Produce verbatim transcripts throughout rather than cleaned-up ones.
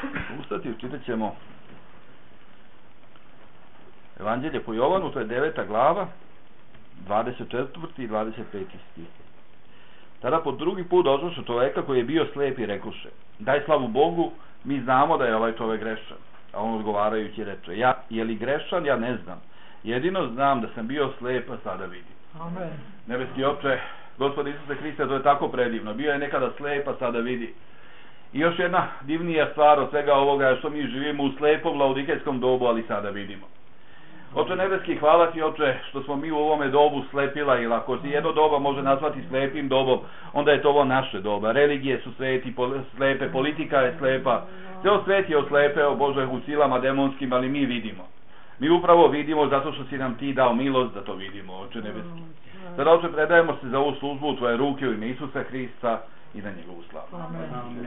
ustati, čitat ćemo Evanđelje po Jovanu, to je deveta glava, dvadeset četvrti i dvadeset peti stih. Tada po drugi put došoše čoveka koji je bio slep i rekuše: daj slavu Bogu, mi znamo da je ovaj čovek grešan. A on odgovarajući reče: ja, je li grešan, ja ne znam. Jedino znam da sam bio slep, a sada vidim. Amen. Nebeski Oče, Gospod Isuse Hriste, to je tako predivno. Bio je nekada slep, a sada vidi. I još jedna divnija stvar od svega ovoga je što mi živimo u slepom laodikejskom dobu, ali sada vidimo. Oče nebeski, hvala ti, Oče, što smo mi u ovome dobu slepila, ili ako se jedno doba može nazvati slepim dobom, onda je to ovo naše doba. Religije su sveti, pol, slepe, politika je slepa, ceo svet je oslepeo, Bože, u silama demonskim, ali mi vidimo. Mi upravo vidimo zato što si nam ti dao milost da to vidimo, Oče nebeski. Sada, Oče, predajemo se za ovu službu u tvoje ruke u ime Isusa Hrista i na njegovu slavu. Amen.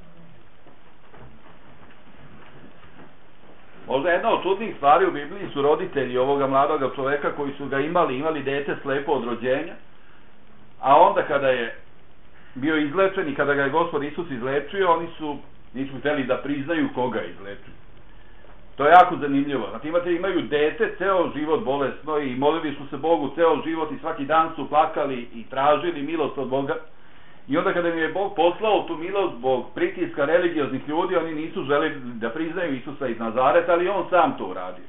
Možda jedna od čudnih stvari u Bibliji su roditelji ovoga mladoga čoveka koji su ga imali, imali dete slepo od rođenja, a onda kada je bio izlečen i kada ga je Gospod Isus izlečio, oni su, nisu hteli da priznaju koga je izlečio. To je jako zanimljivo. Znači imate, imaju dete, ceo život bolesno i molili su se Bogu ceo život i svaki dan su plakali i tražili milost od Boga. I onda kada im je Bog poslao tu milost zbog pritiska religioznih ljudi, oni nisu želeli da priznaju Isusa iz Nazareta, ali on sam to uradio.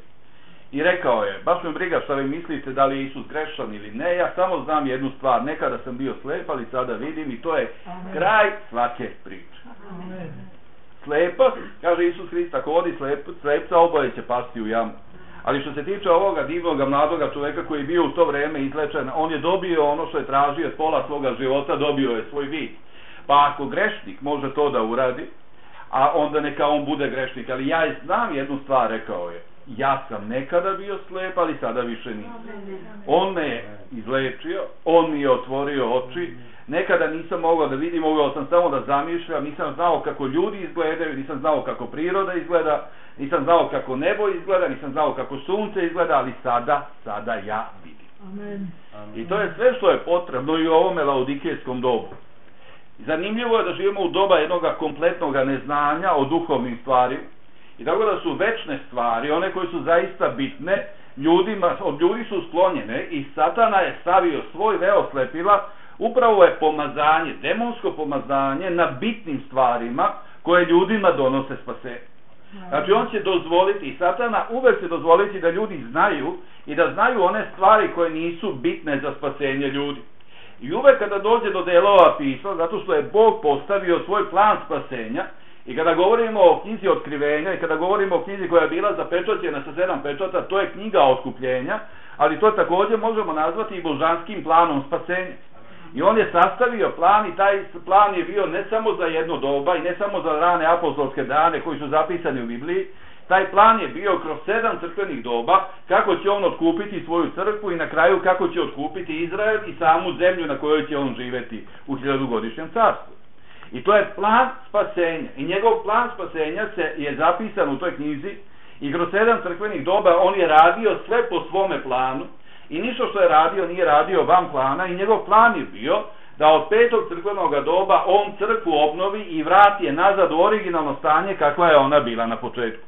I rekao je: baš me briga šta vi mislite da li je Isus grešan ili ne, ja samo znam jednu stvar, nekada sam bio slep, ali sada vidim, i to je Amen. Kraj svake priče. Amen. Slepac, kaže Isus Hrist, ako vodi slep, slepca, oboje će pasti u jamu. Ali što se tiče ovoga divnoga mladoga čoveka koji je bio u to vreme izlečen, on je dobio ono što je tražio s pola svoga života, dobio je svoj vid. Pa ako grešnik može to da uradi, a onda neka on bude grešnik. Ali ja znam jednu stvar, rekao je: ja sam nekada bio slep, ali sada više nisam. On me je izlečio, on mi je otvorio oči. Nekada nisam mogao da vidim, mogao sam samo da zamišljam, nisam znao kako ljudi izgledaju, nisam znao kako priroda izgleda, nisam znao kako nebo izgleda, nisam znao kako sunce izgleda, ali sada, sada ja vidim. Amen. I to je sve što je potrebno i u ovome laodikejskom dobu. Zanimljivo je da živimo u doba jednog kompletnog neznanja o duhovnim stvarima. I tako da su večne stvari, one koje su zaista bitne, ljudima, od ljudi su sklonjene i Satana je stavio svoj veo slepila. Upravo je pomazanje, demonsko pomazanje na bitnim stvarima koje ljudima donose spasenje. Znači on će dozvoliti, i Satana uvek će dozvoliti da ljudi znaju i da znaju one stvari koje nisu bitne za spasenje ljudi. I uvek kada dođe do delova pisma, zato što je Bog postavio svoj plan spasenja, i kada govorimo o knjizi otkrivenja i kada govorimo o knjizi koja je bila zapečaćena sa sedam pečata, to je knjiga otkupljenja, ali to također možemo nazvati i božanskim planom spasenja. I on je sastavio plan i taj plan je bio ne samo za jedno doba i ne samo za rane apostolske dane koji su zapisani u Bibliji. Taj plan je bio kroz sedam crkvenih doba, kako će on otkupiti svoju crkvu i na kraju kako će otkupiti Izrael i samu zemlju na kojoj će on živeti u hiljadugodišnjem carstvu. I to je plan spasenja. I njegov plan spasenja se je zapisan u toj knjizi i kroz sedam crkvenih doba on je radio sve po svome planu. I ništa što je radio nije radio van plana i njegov plan je bio da od petog crkvenog doba on crkvu obnovi i vrati je nazad u originalno stanje kakva je ona bila na početku.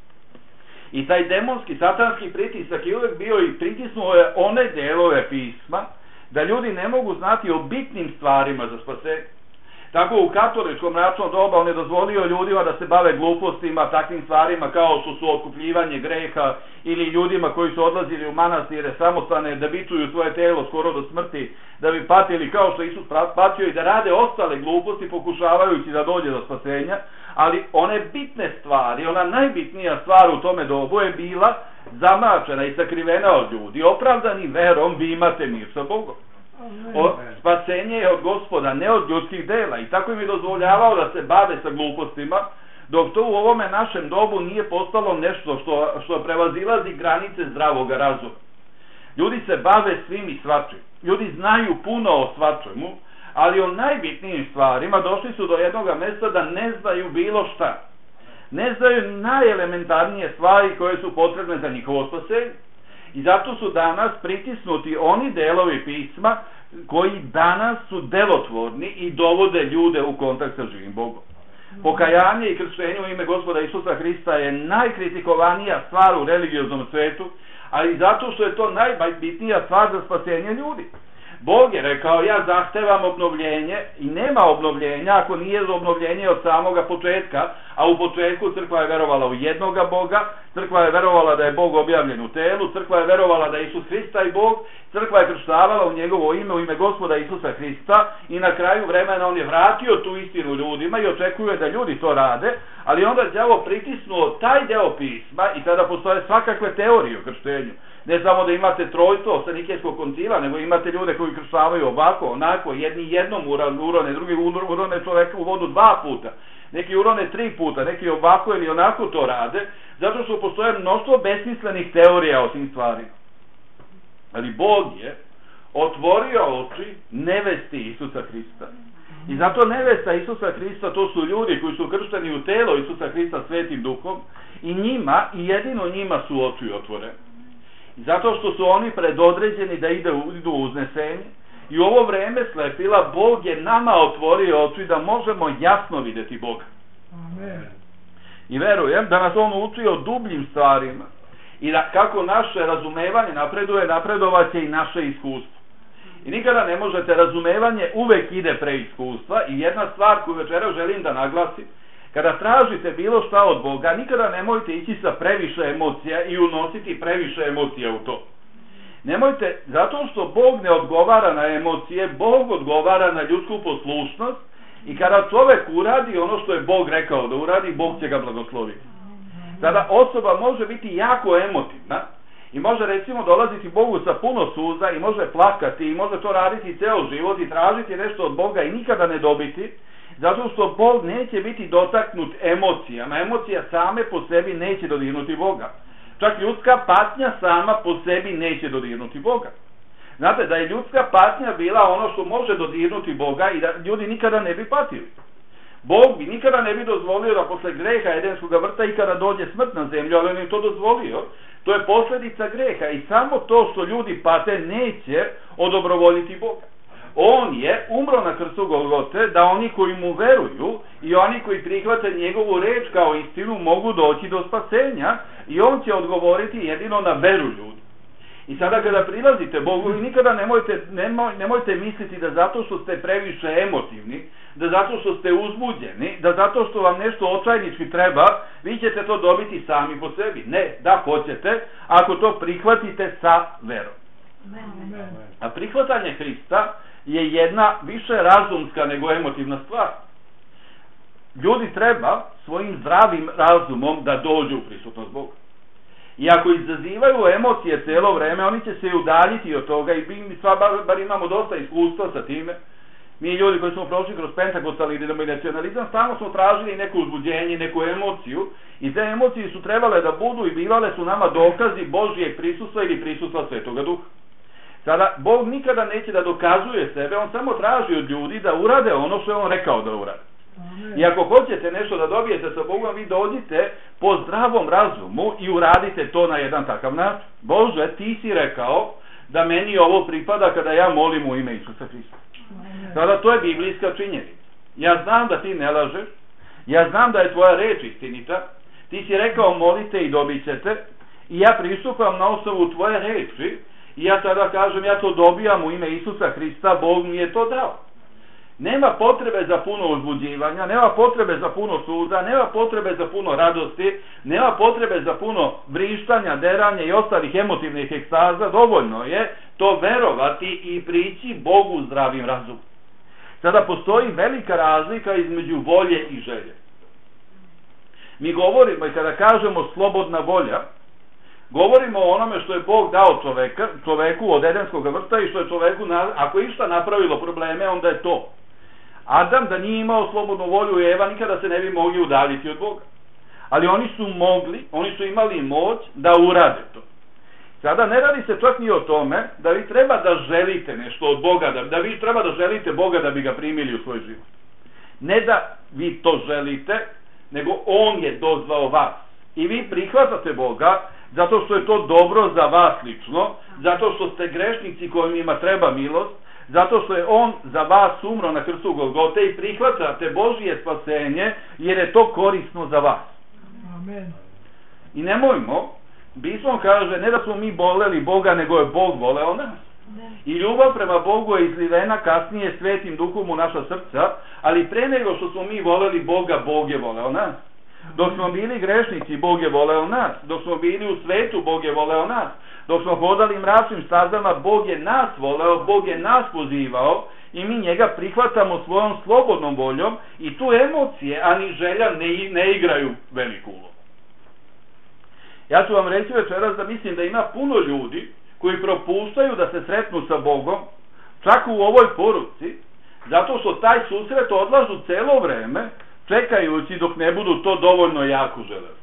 I taj demonski, satanski pritisak je uvek bio i pritisnuo je one delove pisma da ljudi ne mogu znati o bitnim stvarima za spasenje. Tako u katoličkom mračnom doba on je dozvolio ljudima da se bave glupostima, takvim stvarima kao što su otkupljivanje greha, ili ljudima koji su odlazili u manastire samostane da bituju svoje telo skoro do smrti, da bi patili kao što Isus patio, i da rade ostale gluposti pokušavajući da dođe do spasenja. Ali one bitne stvari, ona najbitnija stvar u tome dobu je bila zamračena i sakrivena od ljudi. Opravdani verom vi imate mir sa Bogom. O, spasenje je od Gospoda, ne od ljudskih dela, i tako im je dozvoljavao da se bave sa glupostima, dok to u ovome našem dobu nije postalo nešto što, što prevazilazi granice zdravog razuma. Ljudi se bave svim i svačim, ljudi znaju puno o svačemu, ali o najbitnijim stvarima došli su do jednog mesta da ne znaju bilo šta. Ne znaju najelementarnije stvari koje su potrebne za njihovo spasenje. I zato su danas pritisnuti oni delovi pisma koji danas su delotvorni i dovode ljude u kontakt sa živim Bogom. Pokajanje i krštenje u ime Gospoda Isusa Hrista je najkritikovanija stvar u religioznom svetu, ali zato što je to najbitnija stvar za spasenje ljudi. Bog je rekao, ja zahtevam obnovljenje i nema obnovljenja ako nije obnovljenje od samoga početka, a u početku crkva je verovala u jednoga Boga, crkva je verovala da je Bog objavljen u telu, crkva je verovala da je Isus Hrista i Bog, crkva je krštavala u njegovo ime, u ime Gospoda Isusa Hrista i na kraju vremena on je vratio tu istinu ljudima i očekuje da ljudi to rade, ali onda đavo pritisnuo taj deo pisma i tada postoje svakakve teorije o krštenju. Ne samo da imate trojstvo sa Nikejskog koncila, nego imate ljude koji krštavaju ovako, onako, jedni jednom urone, drugi urone čoveka u vodu dva puta, neki urone tri puta, neki ovako ili onako to rade, zato što postoje mnoštvo besmislenih teorija o tim stvarima. Ali Bog je otvorio oči nevesti Isusa Hrista. I zato nevesta Isusa Hrista, to su ljudi koji su kršteni u telo Isusa Hrista Svetim Duhom, i njima, i jedino njima su oči otvorene. Zato što su oni predodređeni da ide, idu u uznesenje. I u ovo vreme slepila Bog je nama otvorio oči da možemo jasno vidjeti Boga. Amen. I verujem da nas on uči o dubljim stvarima i da kako naše razumevanje napreduje, napredovaće i naše iskustvo. I nikada ne možete, razumevanje uvek ide pre iskustva, i jedna stvar koju večera želim da naglasim, kada tražite bilo šta od Boga, nikada nemojte ići sa previše emocija i unositi previše emocija u to. Nemojte, zato što Bog ne odgovara na emocije, Bog odgovara na ljudsku poslušnost, i kada čovek uradi ono što je Bog rekao da uradi, Bog će ga blagosloviti. Tada osoba može biti jako emotivna i može recimo dolaziti Bogu sa puno suza i može plakati i može to raditi ceo život i tražiti nešto od Boga i nikada ne dobiti, zato što Bog neće biti dotaknut emocijama. Emocija same po sebi neće dodirnuti Boga. Čak ljudska patnja sama po sebi neće dodirnuti Boga. Znate, da je ljudska patnja bila ono što može dodirnuti Boga i da ljudi nikada ne bi patili. Bog bi nikada ne bi dozvolio da posle greha Edenskog vrta i kada dođe smrt na zemlju, ali on je to dozvolio. To je posljedica greha i samo to što ljudi pate neće odobrovoljiti Boga. On je umro na krstu Golgote da oni koji mu veruju i oni koji prihvate njegovu reč kao istinu mogu doći do spasenja, i on će odgovoriti jedino na veru ljudi. I sada kada prilazite Bogu, nikada nemojte, nemoj, nemojte misliti da zato što ste previše emotivni, da zato što ste uzbuđeni, da zato što vam nešto očajnički treba, vi ćete to dobiti sami po sebi. Ne, da hoćete, ako to prihvatite sa verom. A prihvatanje Hrista je jedna više razumska nego emotivna stvar. Ljudi treba svojim zdravim razumom da dođu u prisutnost Boga. I ako izazivaju emocije cijelo vreme, oni će se udaljiti od toga, i mi sva bar, bar imamo dosta iskustva sa time. Mi ljudi koji smo prošli kroz pentakostalni denominacionalizam, stalno smo tražili neko uzbuđenje, neku emociju, i te emocije su trebale da budu i bivale su nama dokazi Božijeg prisustva ili prisustva Svetoga Duha. Sada, Bog nikada neće da dokazuje sebe, on samo traži od ljudi da urade ono što je on rekao da urade. I ako hoćete nešto da dobijete sa Bogom, vi dođite po zdravom razumu i uradite to na jedan takav način. Bože, ti si rekao da meni ovo pripada kada ja molim u ime Isusa Hrista. Sada, to je biblijska činjenica. Ja znam da ti ne lažeš, ja znam da je tvoja reč istinita, ti si rekao molite i dobit ćete, i ja pristupam na osnovu tvoje reči, i ja tada kažem, ja to dobijam u ime Isusa Hrista, Bog mi je to dao. Nema potrebe za puno uzbuđivanja, nema potrebe za puno suza, nema potrebe za puno radosti, nema potrebe za puno vrištanja, deranja i ostalih emotivnih ekstaza. Dovoljno je to verovati i prići Bogu zdravim razumom. Sada postoji velika razlika između volje i želje. Mi govorimo, i kada kažemo slobodna volja, govorimo o onome što je Bog dao čoveka, čoveku od Edenskog vrta, i što je čoveku, ako je išta napravilo probleme, onda je to. Adam da nije imao slobodnu volju, i Eva nikada se ne bi mogli udaljiti od Boga. Ali oni su mogli, oni su imali moć da urade to. Sada ne radi se čak ni o tome da vi treba da želite nešto od Boga, da, da vi treba da želite Boga da bi ga primili u svoj život. Ne da vi to želite, nego on je dozvao vas. I vi prihvatate Boga zato što je to dobro za vas lično, zato što ste grešnici kojima treba milost, zato što je on za vas umro na krstu Golgote i prihvaćate Božje spasenje, jer je to korisno za vas. Amen. I nemojmo, pismo kaže, ne da smo mi voleli Boga, nego je Bog voleo nas. I ljubav prema Bogu je izlivena kasnije Svetim Duhom u naša srca, ali pre nego što smo mi voleli Boga, Bog je voleo nas. Dok smo bili grešnici, Bog je voleo nas. Dok smo bili u svetu, Bog je voleo nas. Dok smo hodali mračnim stazama, Bog je nas voleo, Bog je nas pozivao i mi njega prihvatamo svojom slobodnom voljom i tu emocije, a ni želja ne, ne igraju veliku ulogu. Ja ću vam reći večeras da mislim da ima puno ljudi koji propuštaju da se sretnu sa Bogom, čak u ovoj poruci, zato što taj susret odlažu celo vreme, čekajući dok ne budu to dovoljno jako želeli.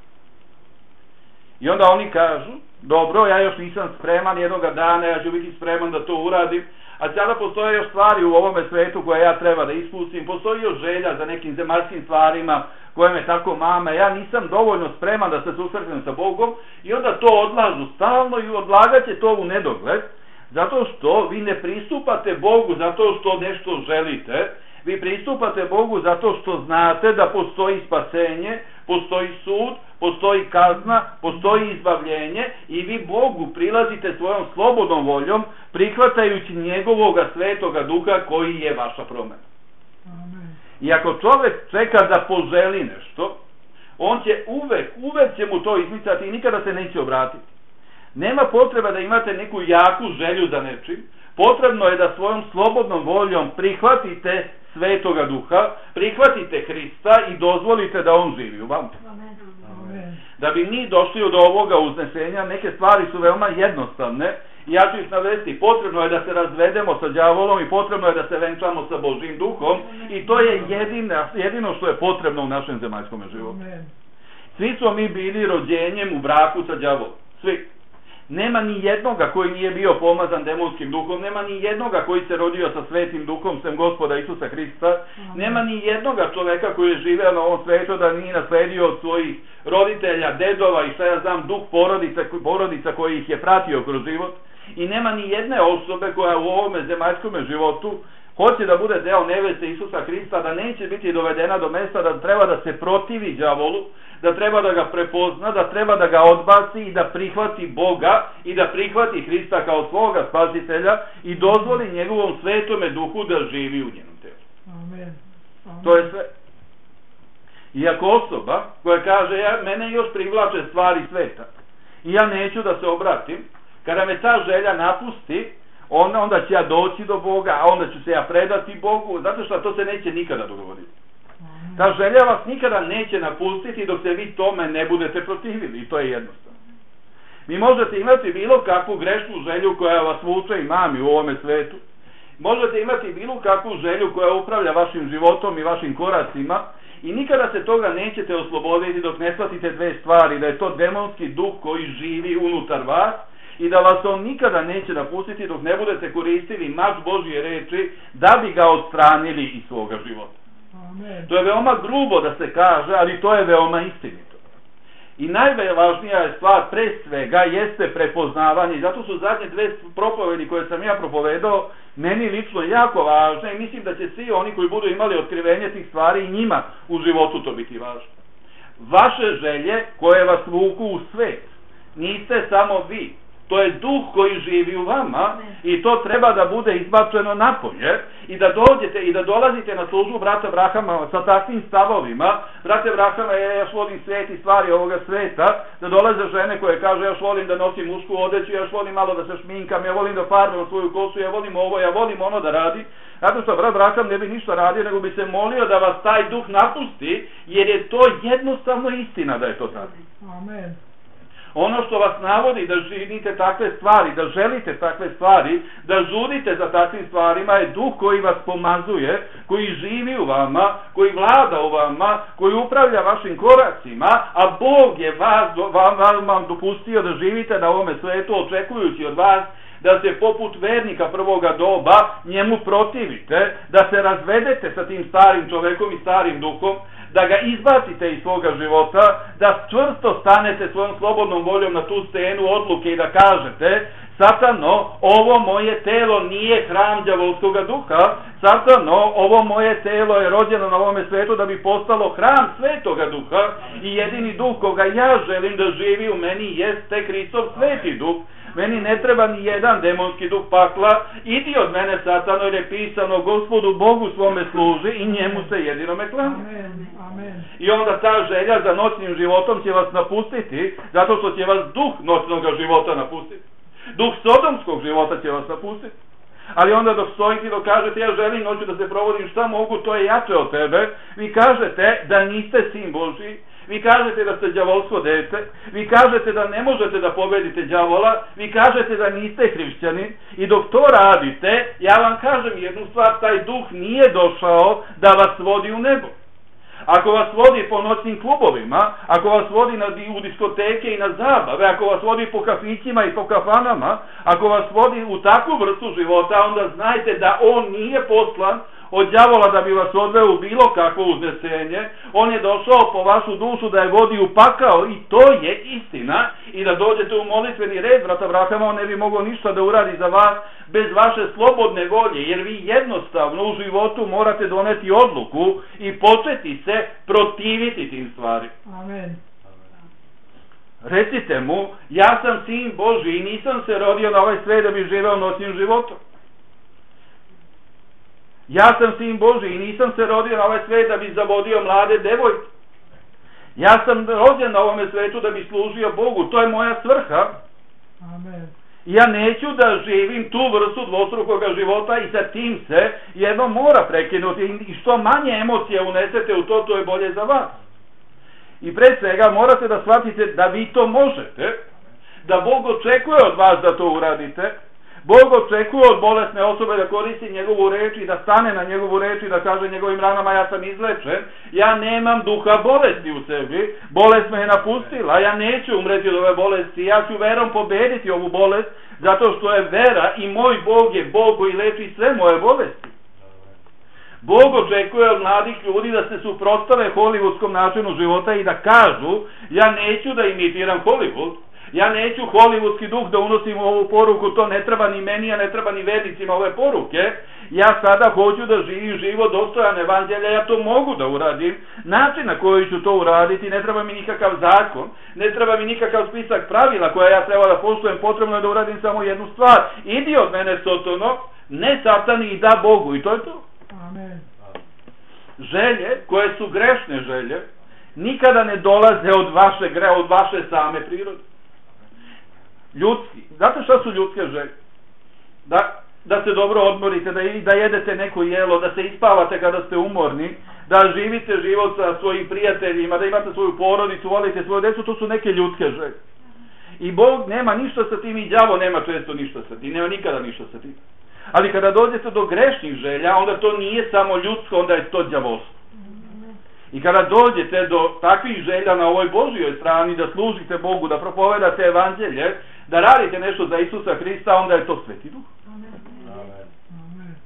I onda oni kažu, dobro, ja još nisam spreman jednoga dana, ja ću biti spreman da to uradim, a sada postoje još stvari u ovome svetu koje ja treba da ispustim, postoji još želja za nekim zemaljskim stvarima koje me tako mame, ja nisam dovoljno spreman da se susretnem sa Bogom i onda to odlažu stalno i odlagat će to u nedogled, zato što vi ne pristupate Bogu zato što nešto želite, vi pristupate Bogu zato što znate da postoji spasenje, postoji sud, postoji kazna, postoji izbavljenje i vi Bogu prilazite svojom slobodnom voljom, prihvatajući njegovoga svetoga duha koji je vaša promena. Amen. I ako čovjek čeka da poželi nešto, on će uvek, uvek će mu to izmicati i nikada se neće obratiti. Nema potreba da imate neku jaku želju za nečim, potrebno je da svojom slobodnom voljom prihvatite svetoga duha, prihvatite Hrista i dozvolite da on živi u vama. Amen. Da bi mi došli do ovoga uznesenja, neke stvari su veoma jednostavne i ja ću ih navesti. Potrebno je da se razvedemo sa đavolom i potrebno je da se venčamo sa Božjim duhom i to je jedino, jedino što je potrebno u našem zemaljskom životu. Amen. Svi smo mi bili rođenjem u braku sa đavolom. Svi. Nema ni jednoga koji nije bio pomazan demonskim duhom, nema ni jednoga koji se rodio sa svetim duhom sem Gospoda Isusa Hrista, Amen. nema ni jednoga čoveka koji je živeo na ovom svetu da nije nasledio od svojih roditelja, dedova i šta ja znam, duh porodica, porodica koji ih je pratio kroz život i nema ni jedne osobe koja u ovome zemaljskom životu hoće da bude deo neveste Isusa Hrista, da neće biti dovedena do mesta da treba da se protivi đavolu, da treba da ga prepozna, da treba da ga odbaci i da prihvati Boga i da prihvati Hrista kao svoga spasitelja i dozvoli njegovom svetome duhu da živi u njenom telu. Amen. Amen. To je sve. Iako osoba koja kaže, ja, mene još privlače stvari sveta i ja neću da se obratim, kada me ta želja napusti, onda, onda će ja doći do Boga, a onda ću se ja predati Bogu, zato što to se neće nikada dogoditi. Ta želja vas nikada neće napustiti dok se vi tome ne budete protivili i to je jednostavno. Vi možete imati bilo kakvu grešnu želju koja vas vuče i mami u ovome svetu. Možete imati bilo kakvu želju koja upravlja vašim životom i vašim koracima i nikada se toga nećete osloboditi dok ne shvatite dve stvari, da je to demonski duh koji živi unutar vas i da vas on nikada neće napustiti dok ne budete koristili mač Božje reči da bi ga odstranili iz svoga života. Amen. To je veoma grubo da se kaže, ali to je veoma istinito. I najvažnija je stvar pre svega jeste prepoznavanje. I zato su zadnje dve propovedi koje sam ja propovedao meni lično jako važne i mislim da će svi oni koji budu imali otkrivenje tih stvari i njima u životu to biti važno. Vaše želje koje vas vuku u svet niste samo vi. To je duh koji živi u vama i to treba da bude izbačeno napolje i da dođete i da dolazite na službu brata Brahama sa takvim stavovima. Brate Brahama, ja još volim svet i stvari ovoga sveta, da dolaze žene koje kažu ja još volim da nosim mušku odeću, ja još volim malo da se šminkam, ja volim da farbam svoju kosu, ja volim ovo, ja volim ono da radi. Zato što brat Braham ne bi ništa radio, nego bi se molio da vas taj duh napusti, jer je to jednostavno istina da je to tako. Amen. Ono što vas navodi da živite takve stvari, da želite takve stvari, da žudite za takvim stvarima je duh koji vas pomazuje, koji živi u vama, koji vlada u vama, koji upravlja vašim koracima, a Bog je vas, vam, vam dopustio da živite na ovome svetu očekujući od vas da se poput vernika prvoga doba njemu protivite, da se razvedete sa tim starim čovekom i starim duhom, da ga izbacite iz svoga života, da čvrsto stanete svojom slobodnom voljom na tu stenu odluke i da kažete Satano, ovo moje telo nije hram đavolskoga duha, Satano, ovo moje telo je rođeno na ovome svetu da bi postalo hram svetoga duha i jedini duh koga ja želim da živi u meni jeste Hristov sveti duh. Meni ne treba ni jedan demonski duh pakla, idi od mene Satano, jer je pisano Gospodu Bogu svome služi i njemu se jedinome klanja. I onda ta želja za noćnim životom će vas napustiti, zato što će vas duh noćnog života napustiti. Duh sodomskog života će vas napustiti. Ali onda dok stojite i dok kažete ja želim noću da se provodim šta mogu, to je jače od tebe, vi kažete da niste sin Božji, vi kažete da ste đavolsko dete, vi kažete da ne možete da pobedite đavola, vi kažete da niste hrišćanin i dok to radite, ja vam kažem jednu stvar, taj duh nije došao da vas vodi u nebo. Ako vas vodi po noćnim klubovima, ako vas vodi na, u diskoteke i na zabave, ako vas vodi po kafićima i po kafanama, ako vas vodi u takvu vrstu života, onda znajte da on nije poslan od đavola da bi vas odveo u bilo kakvo uznesenje. On je došao po vašu dušu da je vodi u pakao i to je istina. I da dođete u molitveni red, brata Brahama, on ne bi mogao ništa da uradi za vas bez vaše slobodne volje, jer vi jednostavno u životu morate doneti odluku i početi se protiviti tim stvari. Amen. Recite mu, ja sam sin Božji i nisam se rodio na ovaj svet da bi živeo noćnim životom. Ja sam sin Božji i nisam se rodio na ovaj svet da bi zavodio mlade devojke. Ja sam rođen na ovome svetu da bi služio Bogu, to je moja svrha. Amen. Ja neću da živim tu vrstu dvostrukoga života i sa tim se jedno mora prekinuti i što manje emocije unesete u to, to je bolje za vas. I pre svega morate da shvatite da vi to možete, da Bog očekuje od vas da to uradite. Bog očekuje od bolesne osobe da koristi njegovu reč i da stane na njegovu reč i da kaže njegovim ranama ja sam izlečen, ja nemam duha bolesti u sebi, bolest me je napustila, ja neću umreti od ove bolesti, ja ću verom pobediti ovu bolest, zato što je vera i moj Bog je Bog koji leči sve moje bolesti. Bog očekuje od mladih ljudi da se suprotstave hollywoodskom načinu života i da kažu ja neću da imitiram Hollywood, ja neću hollywoodski duh da unosim u ovu poruku, to ne treba ni meni, a ne treba ni vernicima ove poruke. Ja sada hoću da živim život dostojan evanđelja, ja to mogu da uradim. Način na koji ću to uraditi, ne treba mi nikakav zakon, ne treba mi nikakav spisak pravila koja ja treba da poštujem, potrebno je da uradim samo jednu stvar. Idi od mene Sotono, ne Satani i da Bogu i to je to. Amen. Želje koje su grešne želje nikada ne dolaze od vaše gre, od vaše same prirode. Ljudski. Znate šta su ljudske želje? Da, da se dobro odmorite, da, da jedete neko jelo, da se ispavate kada ste umorni, da živite život sa svojim prijateljima, da imate svoju porodicu, volite svoju decu, to su neke ljudske želje. I Bog nema ništa sa tim i đavo nema često ništa sa tim, nema nikada ništa sa tim. Ali kada dođete do grešnih želja, onda to nije samo ljudsko, onda je to đavolstvo. I kada dođete do takvih želja na ovoj Božjoj strani, da služite Bogu, da propovedate evanđelje, da radite nešto za Isusa Hrista, onda je to Sveti Duh. Amen.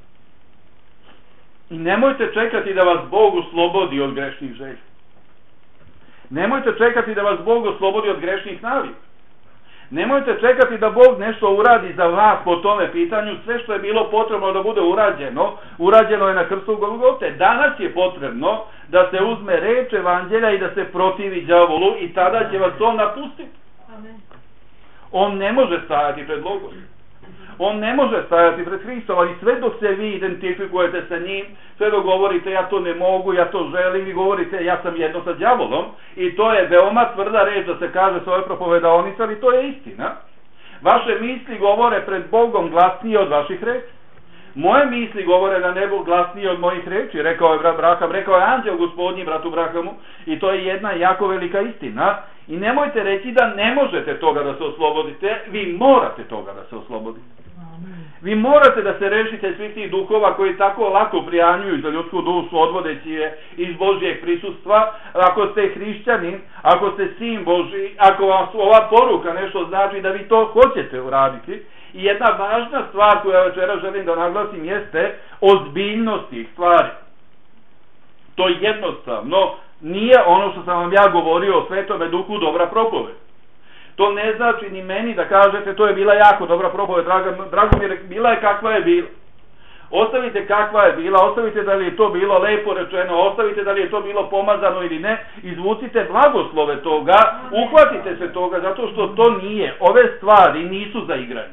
I nemojte čekati da vas Bog oslobodi od grešnih želja. Nemojte čekati da vas Bog oslobodi od grešnih navika. Nemojte čekati da Bog nešto uradi za vas po tome pitanju. Sve što je bilo potrebno da bude urađeno, urađeno je na krstu Golgote. Danas je potrebno da se uzme reč evanđelja i da se protivi đavolu i tada će vas on napustiti. Amen. On ne može stajati pred Logos. On ne može stajati pred Hristom, ali sve dok se vi identifikujete sa njim, sve dok govorite ja to ne mogu, ja to želim, vi govorite ja sam jedno sa đavolom, i to je veoma tvrda reč da se kaže s ove propovedaonice, ali to je istina. Vaše misli govore pred Bogom glasnije od vaših reči. Moje misli govore na nebu glasnije od mojih reči, rekao je brat Braham, rekao je anđeo gospodnji bratu Brahamu, i to je jedna jako velika istina. I nemojte reći da ne možete toga da se oslobodite, vi morate toga da se oslobodite. Amen. Vi morate da se rešite svih tih duhova koji tako lako prijanjuju za ljudsku dušu, odvodeći je iz Božjeg prisustva. Ako ste hrišćanin, ako ste sin Božji, ako vam ova poruka nešto znači da vi to hoćete uraditi. I jedna važna stvar koju ja večera želim da naglasim jeste ozbiljnost tih stvari. To jednostavno nije ono što sam vam ja govorio o Svetome Duhu dobra propoved. To ne znači ni meni da kažete to je bila jako dobra propoved, drago mi je, bila je kakva je bila. Ostavite kakva je bila, ostavite da li je to bilo lepo rečeno, ostavite da li je to bilo pomazano ili ne, izvucite blagoslove toga, uhvatite se toga, zato što to nije, ove stvari nisu za igranje.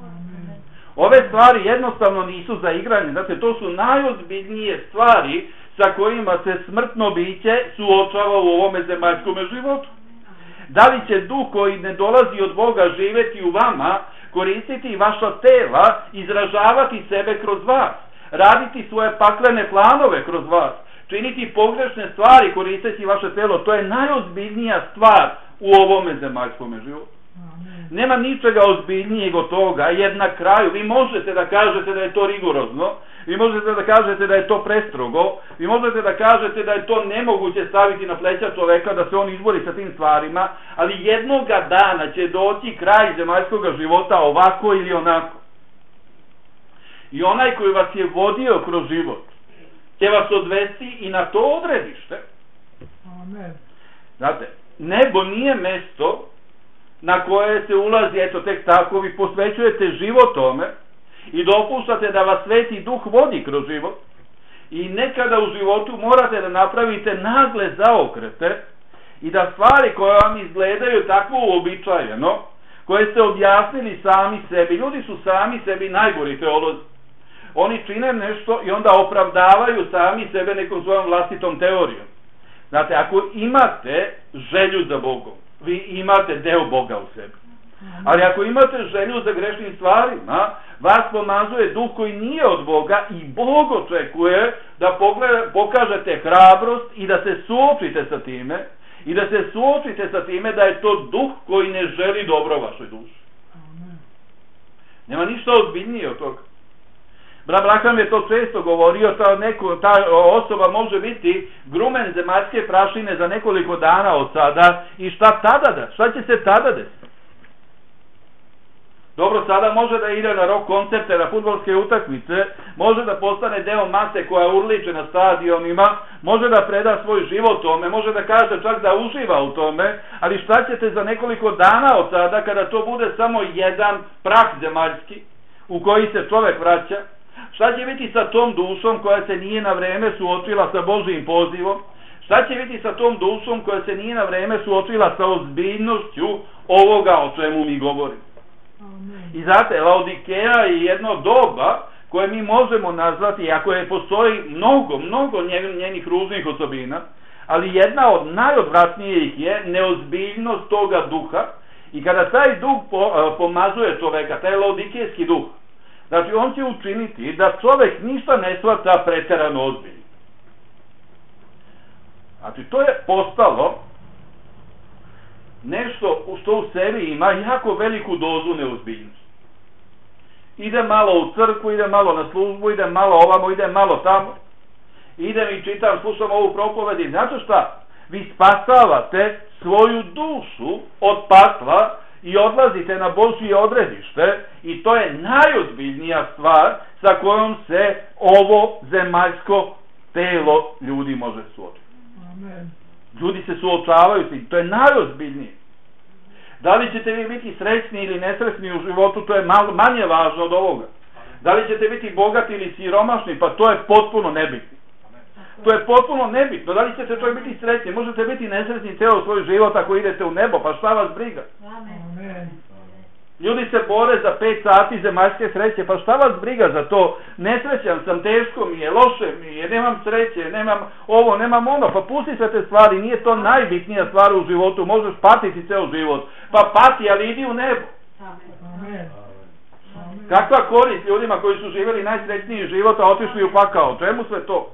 Ove stvari jednostavno nisu za igranje, znate, to su najozbiljnije stvari sa kojima se smrtno biće suočava u ovome zemaljskome životu. Da li će duh koji ne dolazi od Boga živjeti u vama, koristiti vaša tela, izražavati sebe kroz vas, raditi svoje paklene planove kroz vas, činiti pogrešne stvari koristeći vaše telo, to je najozbiljnija stvar u ovome zemaljskome životu. Nema ničega ozbiljnijeg od toga, jer na kraju vi možete da kažete da je to rigorozno, vi možete da kažete da je to prestrogo, vi možete da kažete da je to nemoguće staviti na pleća čoveka da se on izbori sa tim stvarima, ali jednoga dana će doći kraj zemaljskog života ovako ili onako. I onaj koji vas je vodio kroz život će vas odvesti i na to odredište. Amen. Znate, nebo nije mesto na koje se ulazi, eto tek tako, vi posvećujete život tome i dopuštate da vas Sveti Duh vodi kroz život i nekada u životu morate da napravite nagle zaokrete i da stvari koje vam izgledaju tako uobičajeno, koje ste objasnili sami sebi, ljudi su sami sebi najgori teolozi. Oni čine nešto i onda opravdavaju sami sebe nekom svojom vlastitom teorijom. Znate, ako imate želju za Bogom, vi imate deo Boga u sebi. Ali ako imate želju za grešnim stvarima, vas pomazuje duh koji nije od Boga i Bog očekuje da pokažete hrabrost i da se suočite sa time, i da se suočite sa time da je to duh koji ne želi dobro vašoj duši. Nema ništa ozbiljnije od toga. Abraham je to često govorio, ta, neko, ta osoba može biti grumen zemaljske prašine za nekoliko dana od sada i šta tada da? Šta će se tada desiti? Dobro, sada može da ide na rock koncerte, na fudbalske utakmice, može da postane deo mase koja urliče na stadionima, može da preda svoj život tome, može da kaže čak da uživa u tome, ali šta ćete za nekoliko dana od sada kada to bude samo jedan prah zemaljski u koji se čovek vraća? Šta će biti sa tom dušom koja se nije na vreme suočila sa Božijim pozivom? Šta će biti sa tom dušom koja se nije na vreme suočila sa ozbiljnošću ovoga o čemu mi govorimo? Amen. I znate, Laodikeja je jedno doba koje mi možemo nazvati, ako je postoji mnogo, mnogo njenih ružnih osobina, ali jedna od najodvratnijih je neozbiljnost toga duha i kada taj duh pomazuje čoveka, taj laodikejski duh, znači on će učiniti da čovek ništa ne shvata preterano ozbiljno. Znači to je postalo nešto što u sebi ima jako veliku dozu neozbiljnosti. Ide malo u crkvu, ide malo na službu, ide malo ovamo, ide malo tamo. Idem i čitam, slušam ovu propoved i znate šta? Vi spasavate svoju dušu od pakla i odlazite na Božje odredište i to je najozbiljnija stvar sa kojom se ovo zemaljsko telo ljudi može suočiti. Amen. Ljudi se suočavaju i to je najozbiljnije. Da li ćete vi biti srećni ili nesrećni u životu, to je malo, manje važno od ovoga. Da li ćete biti bogati ili siromašni, pa to je potpuno nebitno. To je potpuno nebitno. Da li ćete čovjek biti srećni, možete biti nesrećni ceo svoj život ako idete u nebo, pa šta vas briga? Amen. Ljudi se bore za pet sati zemaljske sreće, pa šta vas briga za to? Nesrećan sam, teško mi je, loše mi je, nemam sreće, nemam ovo, nemam ono, pa pusti sve te stvari, nije to najbitnija stvar u životu, možeš patiti ceo život, pa pati, ali idi u nebo. Amen. Kakva korist ljudima koji su živjeli najsrećniji život, a otišli u pakao, čemu sve to?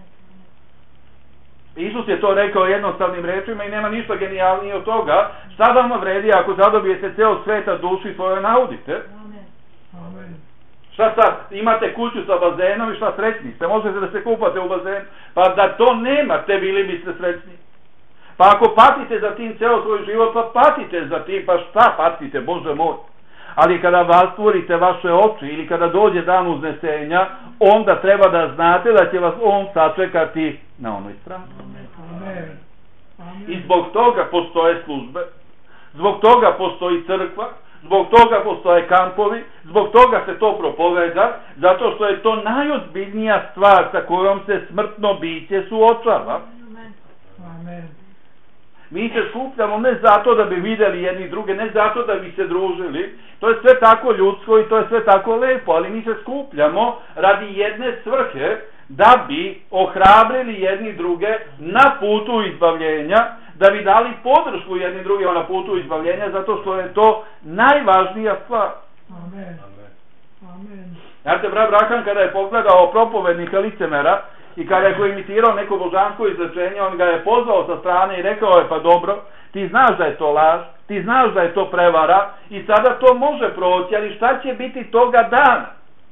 Isus je to rekao jednostavnim rečima i nema ništa genijalnije od toga. Šta vam vredi ako zadobijete ceo sveta duši svoje naudite? Amen. Šta sad? Imate kuću sa bazenom i šta srećni ste? Možete da se kupate u bazen? Pa da to nemate, bili biste srećni. Pa ako patite za tim ceo svoj život, pa patite za tim, pa šta patite, Bože moj? Ali kada rastvorite vaše oči ili kada dođe dan uznesenja, onda treba da znate da će vas on sačekati na onoj strani. Amen. Amen. I zbog toga postoje službe. Zbog toga postoji crkva, zbog toga postoje kampovi, zbog toga se to propoveda, zato što je to najozbiljnija stvar sa kojom se smrtno biće suočava. Amen. Mi se skupljamo ne zato da bi vidjeli jedni druge, ne zato da bi se družili, to je sve tako ljudsko i to je sve tako lepo, ali mi se skupljamo radi jedne svrhe, da bi ohrabrili jedni druge na putu izbavljenja, da bi dali podršku jedni drugima na putu izbavljenja, zato što je to najvažnija stvar. Amen. Amen. Znate, brat Brahan kada je pogledao propovednika licemera i kada je imitirao neko božansko izrečenje, on ga je pozvao sa strane i rekao je, pa dobro, ti znaš da je to laž, ti znaš da je to prevara i sada to može proći, ali šta će biti toga dana?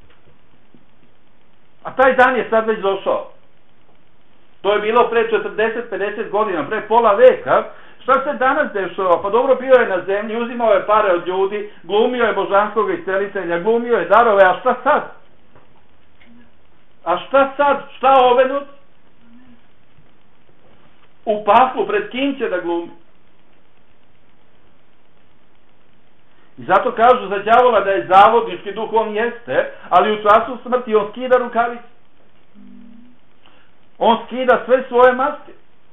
A taj dan je sad već došao. To je bilo pre četrdeset pedeset godina, pre pola veka. Šta se danas dešava? Pa dobro, bio je na zemlji, uzimao je pare od ljudi, glumio je božanskog iscelitelja, glumio je darove, a šta sad? A šta sad? Šta ove noć? U paklu, pred kim će da glumi? I zato kažu za đavola da je zavodnički duh, on jeste, ali u času smrti on skida rukavice. On skida sve svoje maske.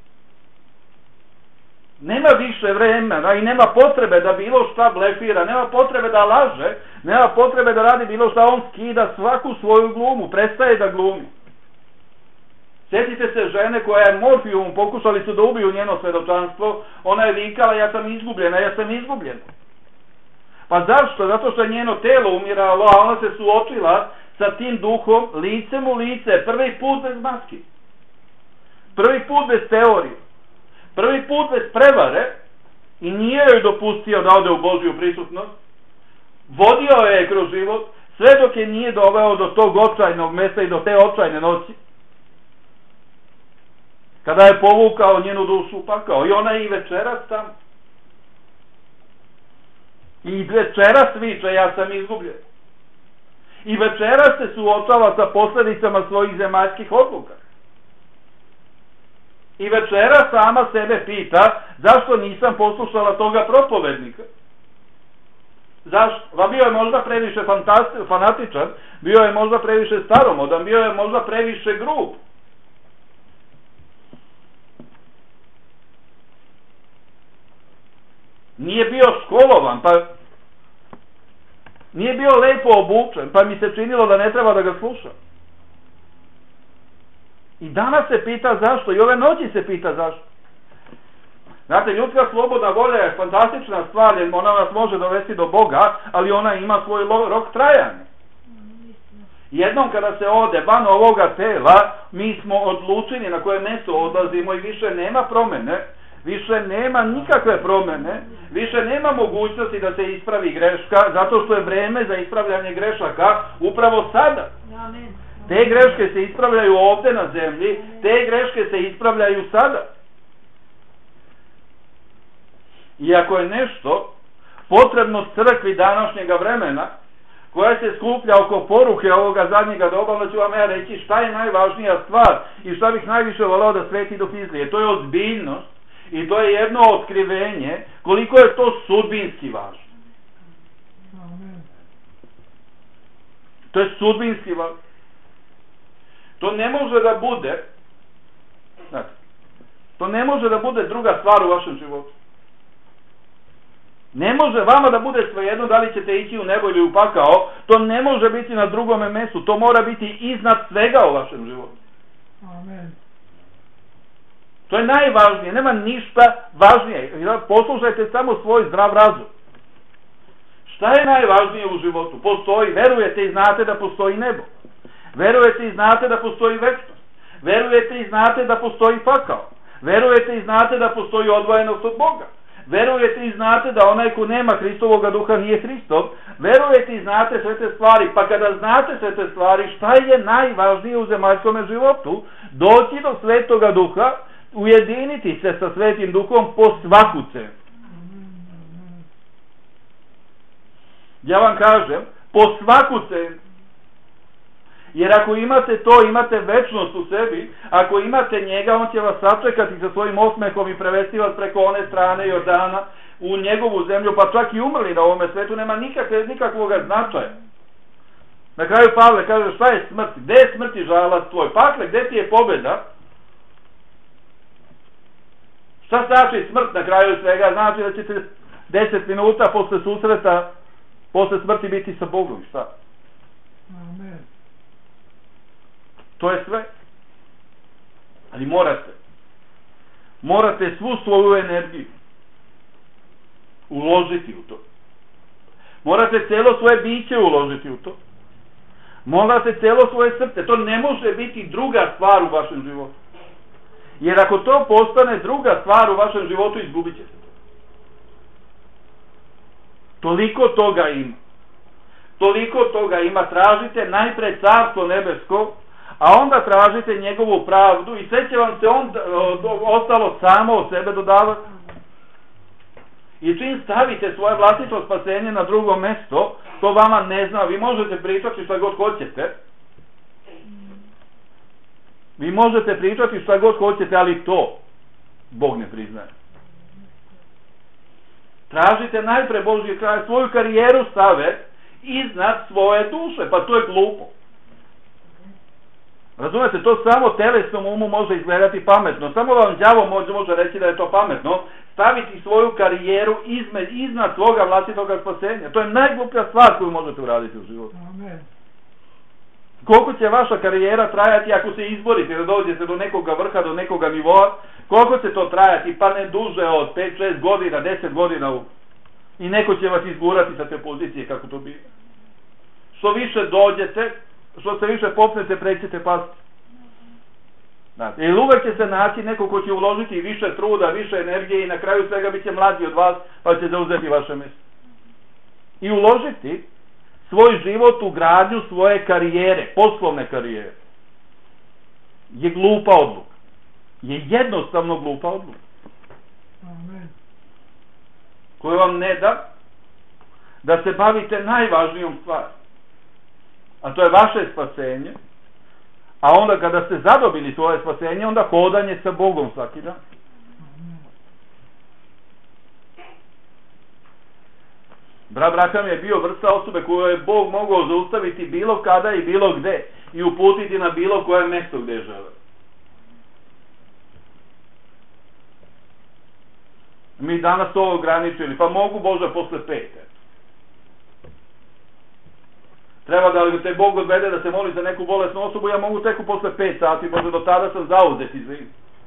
Nema više vremena i nema potrebe da bilo šta blefira, nema potrebe da laže, nema potrebe da radi bilo šta, on skida svaku svoju glumu, prestaje da glumi. Sjetite se žene koja je morfijum, pokušali su da ubiju njeno svedočanstvo, ona je vikala, ja sam izgubljena, ja sam izgubljena. Pa zašto? Zato što je njeno telo umiralo, a ona se suočila sa tim duhom licem u lice, prvi put bez maski, prvi put bez teorije, prvi put bez prevare i nije joj dopustio da ode u Božju prisutnost, vodio je kroz život, sve dok je nije doveo do tog očajnog mjesta i do te očajne noći, kada je povukao njenu dušu u pakao i ona je i večeras tamo. I večeras viče, ja sam izgubljen. I večeras se suočava sa posljedicama svojih zemaljskih odluka. I večeras sama sebe pita, zašto nisam poslušala toga propovednika? Zašto? Va bio je možda previše fanatičan, bio je možda previše staromodan, bio je možda previše grub. Nije bio školovan, pa nije bio lepo obučen, pa mi se činilo da ne treba da ga slušam. I danas se pita zašto, i ove noći se pita zašto. Znate, ljudska slobodna volja je fantastična stvar, jer ona nas može dovesti do Boga, ali ona ima svoj rok trajanja. Jednom kada se ode van ovoga tela, mi smo odlučeni na koje mjesto odlazimo i više nema promjene, više nema nikakve promjene, više nema mogućnosti da se ispravi greška, zato što je vreme za ispravljanje grešaka upravo sada. Te greške se ispravljaju ovdje na zemlji, te greške se ispravljaju sada. I ako je nešto potrebno crkvi današnjega vremena, koja se skuplja oko poruke ovoga zadnjega doba, onda ću vam ja reći šta je najvažnija stvar i šta bih najviše volao da Sveti Duh izlije. To je ozbiljnost i to je jedno otkrivenje koliko je to sudbinski važno. To je sudbinski važno. To ne može da bude, znači, to ne može da bude druga stvar u vašem životu. Ne može vama da bude svejedno da li ćete ići u nebo ili u pakao, to ne može biti na drugome mjestu, to mora biti iznad svega u vašem životu. Amen. To je najvažnije, nema ništa važnije. Poslušajte samo svoj zdrav razum. Šta je najvažnije u životu? Postoji, verujete i znate da postoji nebo. Verujete i znate da postoji večnost. Verujete i znate da postoji pakao. Verujete i znate da postoji odvojenost od Boga. Verujete i znate da onaj ko nema Hristovoga duha nije Hristov. Verujete i znate sve te stvari. Pa kada znate sve te stvari, šta je najvažnije u zemaljskom životu? Doći do Svetoga duha, ujediniti se sa Svetim duhom po svaku cenu. Ja vam kažem, po svaku cenu. Jer ako imate to, imate večnost u sebi, ako imate njega, on će vas sačekati sa svojim osmehom i prevesti vas preko one strane Jordana, u njegovu zemlju, pa čak i umrli na ovome svetu, nema nikakve, nikakvog značaja. Na kraju Pavle kaže, šta je smrt? Gde je smrt i žalac tvoj? Pakle, gde ti je pobjeda? Šta znači smrt na kraju svega? Znači da ćete deset minuta posle susreta, posle smrti biti sa Bogom. Šta? Amen. To je sve. Ali morate. Morate svu svoju energiju uložiti u to. Morate cijelo svoje biće uložiti u to. Morate cijelo svoje srce. To ne može biti druga stvar u vašem životu. Jer ako to postane druga stvar u vašem životu, izgubit ćete. Toliko toga ima. Toliko toga ima. Tražite najpre carstvo nebesko, a onda tražite njegovu pravdu i sve će vam se on ostalo samo od sebe dodavati. I čim stavite svoje vlastito spasenje na drugo mesto, to vama ne zna. Vi možete pričati šta god hoćete. Vi možete pričati šta god hoćete, ali to Bog ne priznaje. Tražite najpre Božji kraj, svoju karijeru stave iznad svoje duše, pa to je glupo. Razumete, to samo telesnom umu može izgledati pametno. Samo vam đavo može, može reći da je to pametno. Staviti svoju karijeru izmed, iznad svoga vlastitoga spasenja. To je najgluplja stvar koju možete uraditi u životu. Amen. Koliko će vaša karijera trajati ako se izborite da dođete do nekoga vrha, do nekoga nivoa? Koliko će to trajati? Pa ne duže od pet šest godina, deset godina. I neko će vas izgurati sa te pozicije kako to bi. Što više dođete, što se više popnete, prećete pasti. Znate, jer uvek će se naći neko ko će uložiti više truda, više energije i na kraju svega bit će mlađi od vas, pa će zauzeti vaše mjesto. I uložiti svoj život u gradnju svoje karijere, poslovne karijere, je glupa odluka. Je jednostavno glupa odluka. Amen. Koja vam ne da da se bavite najvažnijom stvari. A to je vaše spasenje. A onda kada ste zadobili svoje spasenje, onda hodanje sa Bogom svaki dan. Brat Braham je bio vrsta osobe koju je Bog mogao zaustaviti bilo kada i bilo gde i uputiti na bilo koje mjesto gdje žele. Mi danas to ograničili, pa mogu Bože posle pete. Treba da te Bog odvede da se moli za neku bolesnu osobu, ja mogu tek posle pet sati, Bože, do tada sam zauzet, izvini.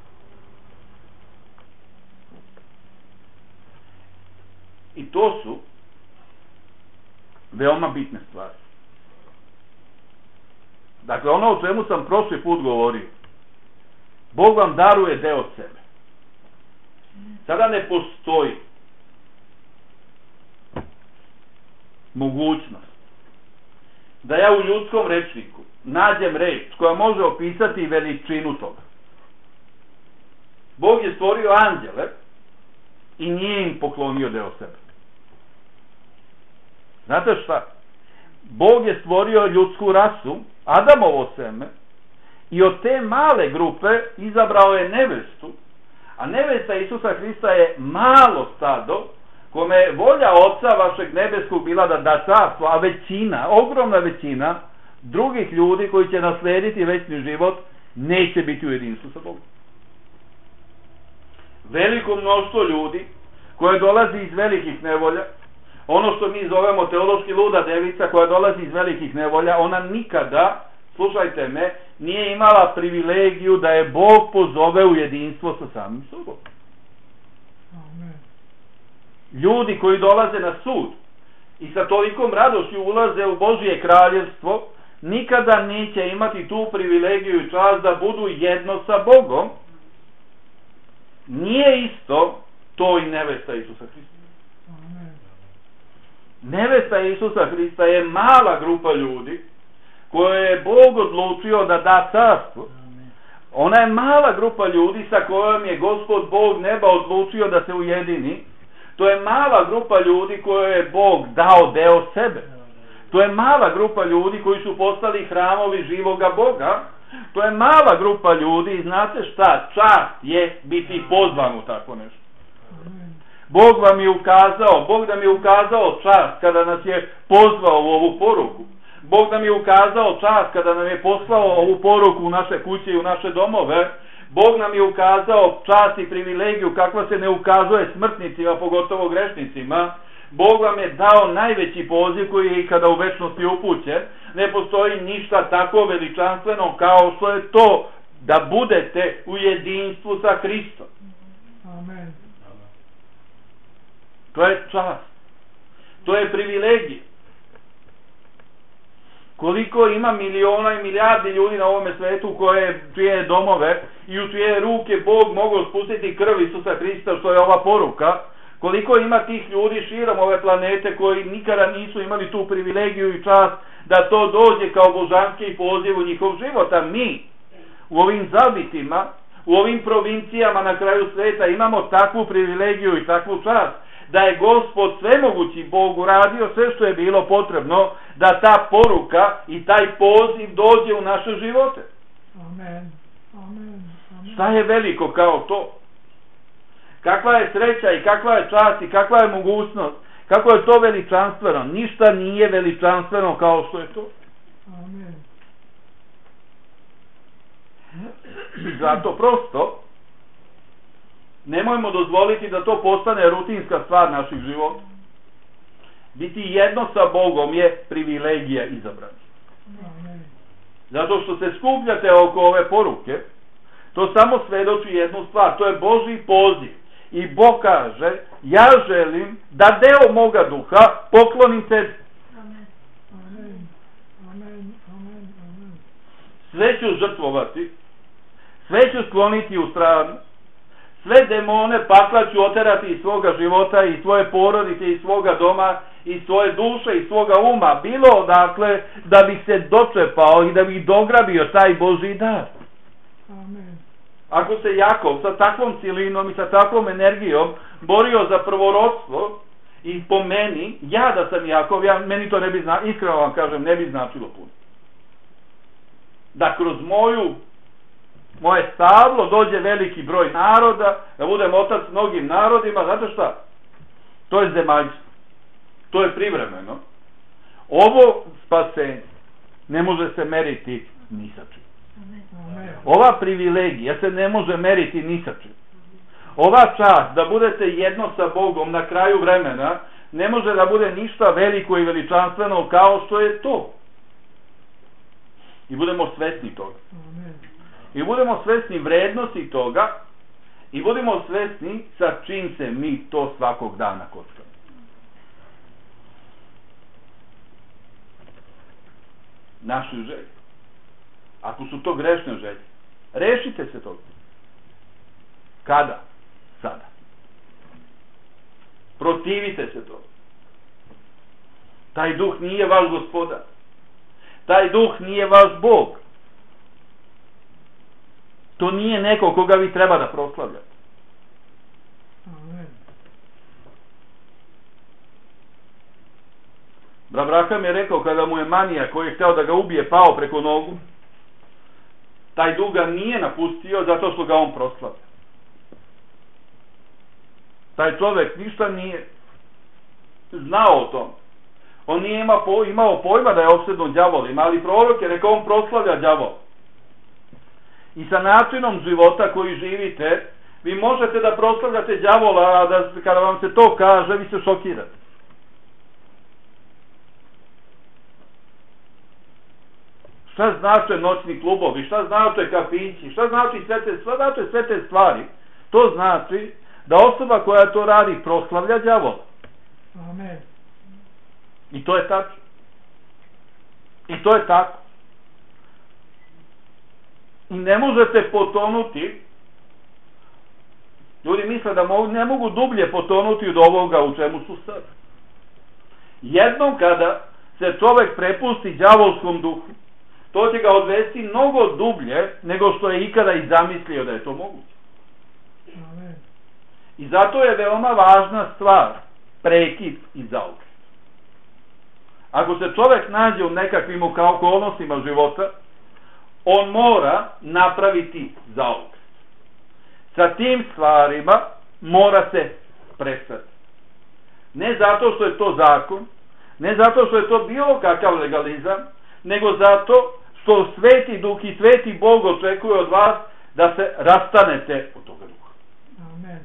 I to su veoma bitne stvari. Dakle, ono o čemu sam prošli put govorio, Bog vam daruje deo sebe. Sada ne postoji mogućnost da ja u ljudskom rečniku nađem reč koja može opisati veličinu toga. Bog je stvorio anđele i nije im poklonio deo sebe. Znate šta? Bog je stvorio ljudsku rasu, Adamovo seme, i od te male grupe izabrao je nevestu, a nevesta Isusa Hrista je malo stado, kome je volja Oca vašeg nebeskog bila da da carstvo, a većina, ogromna većina drugih ljudi koji će naslediti večni život neće biti u jedinstvu sa Bogom. Veliko mnoštvo ljudi koje dolazi iz velikih nevolja, ono što mi zovemo teološki luda devica koja dolazi iz velikih nevolja, ona nikada, slušajte me, nije imala privilegiju da je Bog pozove u jedinstvo sa samim sobom. Amen. Ljudi koji dolaze na sud i sa tolikom radošću ulaze u Božje kraljevstvo, nikada neće imati tu privilegiju i čast da budu jedno sa Bogom. Nije isto to i nevesta Isusa Hrista. Amen. Nevesta Isusa Hrista je mala grupa ljudi koje je Bog odlučio da da carstvo. Ona je mala grupa ljudi sa kojom je Gospod Bog neba odlučio da se ujedini. To je mala grupa ljudi koje je Bog dao deo sebe. To je mala grupa ljudi koji su postali hramovi živoga Boga. To je mala grupa ljudi i znate šta? Čast je biti pozvan u tako nešto. Bog vam je ukazao, Bog nam je ukazao čast kada nas je pozvao u ovu poruku. Bog nam je ukazao čast kada nam je poslao ovu poruku u naše kuće i u naše domove. Bog nam je ukazao čast i privilegiju kakva se ne ukazuje smrtnicima, pogotovo grešnicima. Bog vam je dao najveći poziv koji je ikada u večnosti upućen. Ne postoji ništa tako veličanstveno kao što je to da budete u jedinstvu sa Hristom. Amen. To je čast. To je privilegija. Koliko ima miliona i milijardi ljudi na ovome svetu koje čije domove i u čije ruke Bog mogao spustiti krv Isusa Hrista, što je ova poruka. Koliko ima tih ljudi širom ove planete koji nikada nisu imali tu privilegiju i čast da to dođe kao božanski poziv u njihov život. A mi u ovim zabitima, u ovim provincijama na kraju sveta imamo takvu privilegiju i takvu čast da je Gospod svemogući Bog uradio sve što je bilo potrebno da ta poruka i taj poziv dođe u naše živote. Amen. Amen. Amen. Šta je veliko kao to? Kakva je sreća i kakva je čast i kakva je mogućnost? Kako je to veličanstveno? Ništa nije veličanstveno kao što je to. Amen. I zato prosto nemojmo dozvoliti da to postane rutinska stvar naših života. Biti jedno sa Bogom je privilegija izabrana. Amen. Zato što se skupljate oko ove poruke, to samo svedoči jednu stvar, to je Božji poziv. I Bog kaže, ja želim da deo moga duha poklonim tebi. Amen. Amen. Amen. Amen. Amen. Sve ću žrtvovati, sve ću skloniti u stranu, sve demone pakla ću oterati iz svoga života, iz svoje porodice, iz svoga doma, iz svoje duše, iz svoga uma, bilo odakle, da bih se dočepao i da bih dograbio taj Božji dar. Amen. Ako se Jakov sa takvom silinom i sa takvom energijom borio za prvorodstvo i po meni, ja da sam Jakov, ja, meni to ne bi značilo, iskreno vam kažem, ne bi značilo puno. Da kroz moju moje stablo dođe veliki broj naroda, da budem otac mnogim narodima, znate šta? To je zemaljstvo. To je privremeno. Ovo spasenje ne može se meriti ni sa čim. Amen. Ova privilegija se ne može meriti ni sa čim. Ova čast da budete jedno sa Bogom na kraju vremena ne može da bude ništa veliko i veličanstveno kao što je to. I budemo svesni toga. Amen. I budemo svesni vrednosti toga i budemo svesni sa čim se mi to svakog dana kockamo. Naše želje. Ako su to grešne želje, rešite se toga. Kada? Sada. Protivite se toga. Taj duh nije vaš gospodar. Taj duh nije vaš Bog. To nije neko koga vi treba da proslavljate. Amen. Abraham je rekao kada mu je manija koji je hteo da ga ubije pao preko nogu, taj duh ga nije napustio zato što ga on proslavlja. Taj čovjek ništa nije znao o tom. On nije imao, imao pojma da je opsednut đavolima, ali prorok je rekao on proslavlja đavola. I sa načinom života koji živite, vi možete da proslavljate đavola, a da kada vam se to kaže, vi se šokirate. Šta znače noćni klubovi, šta znače kafići, šta znači sve te, šta znače sve te stvari? To znači da osoba koja to radi proslavlja đavola. Amen. I to je tačno. I to je tako. I ne možete potonuti, ljudi misle da mogu, ne mogu dublje potonuti od ovoga u čemu su sad. Jednom kada se čovjek prepusti đavolskom duhu, to će ga odvesti mnogo dublje nego što je ikada i zamislio da je to moguće. Amen. I zato je veoma važna stvar prekid i zaokret. Ako se čovjek nađe u nekakvim okolnostima života, on mora napraviti zaokret. Sa tim stvarima mora se prestati. Ne zato što je to zakon, ne zato što je to bilo kakav legalizam, nego zato što Sveti Duh i Sveti Bog očekuje od vas da se rastanete od toga duha. Amen.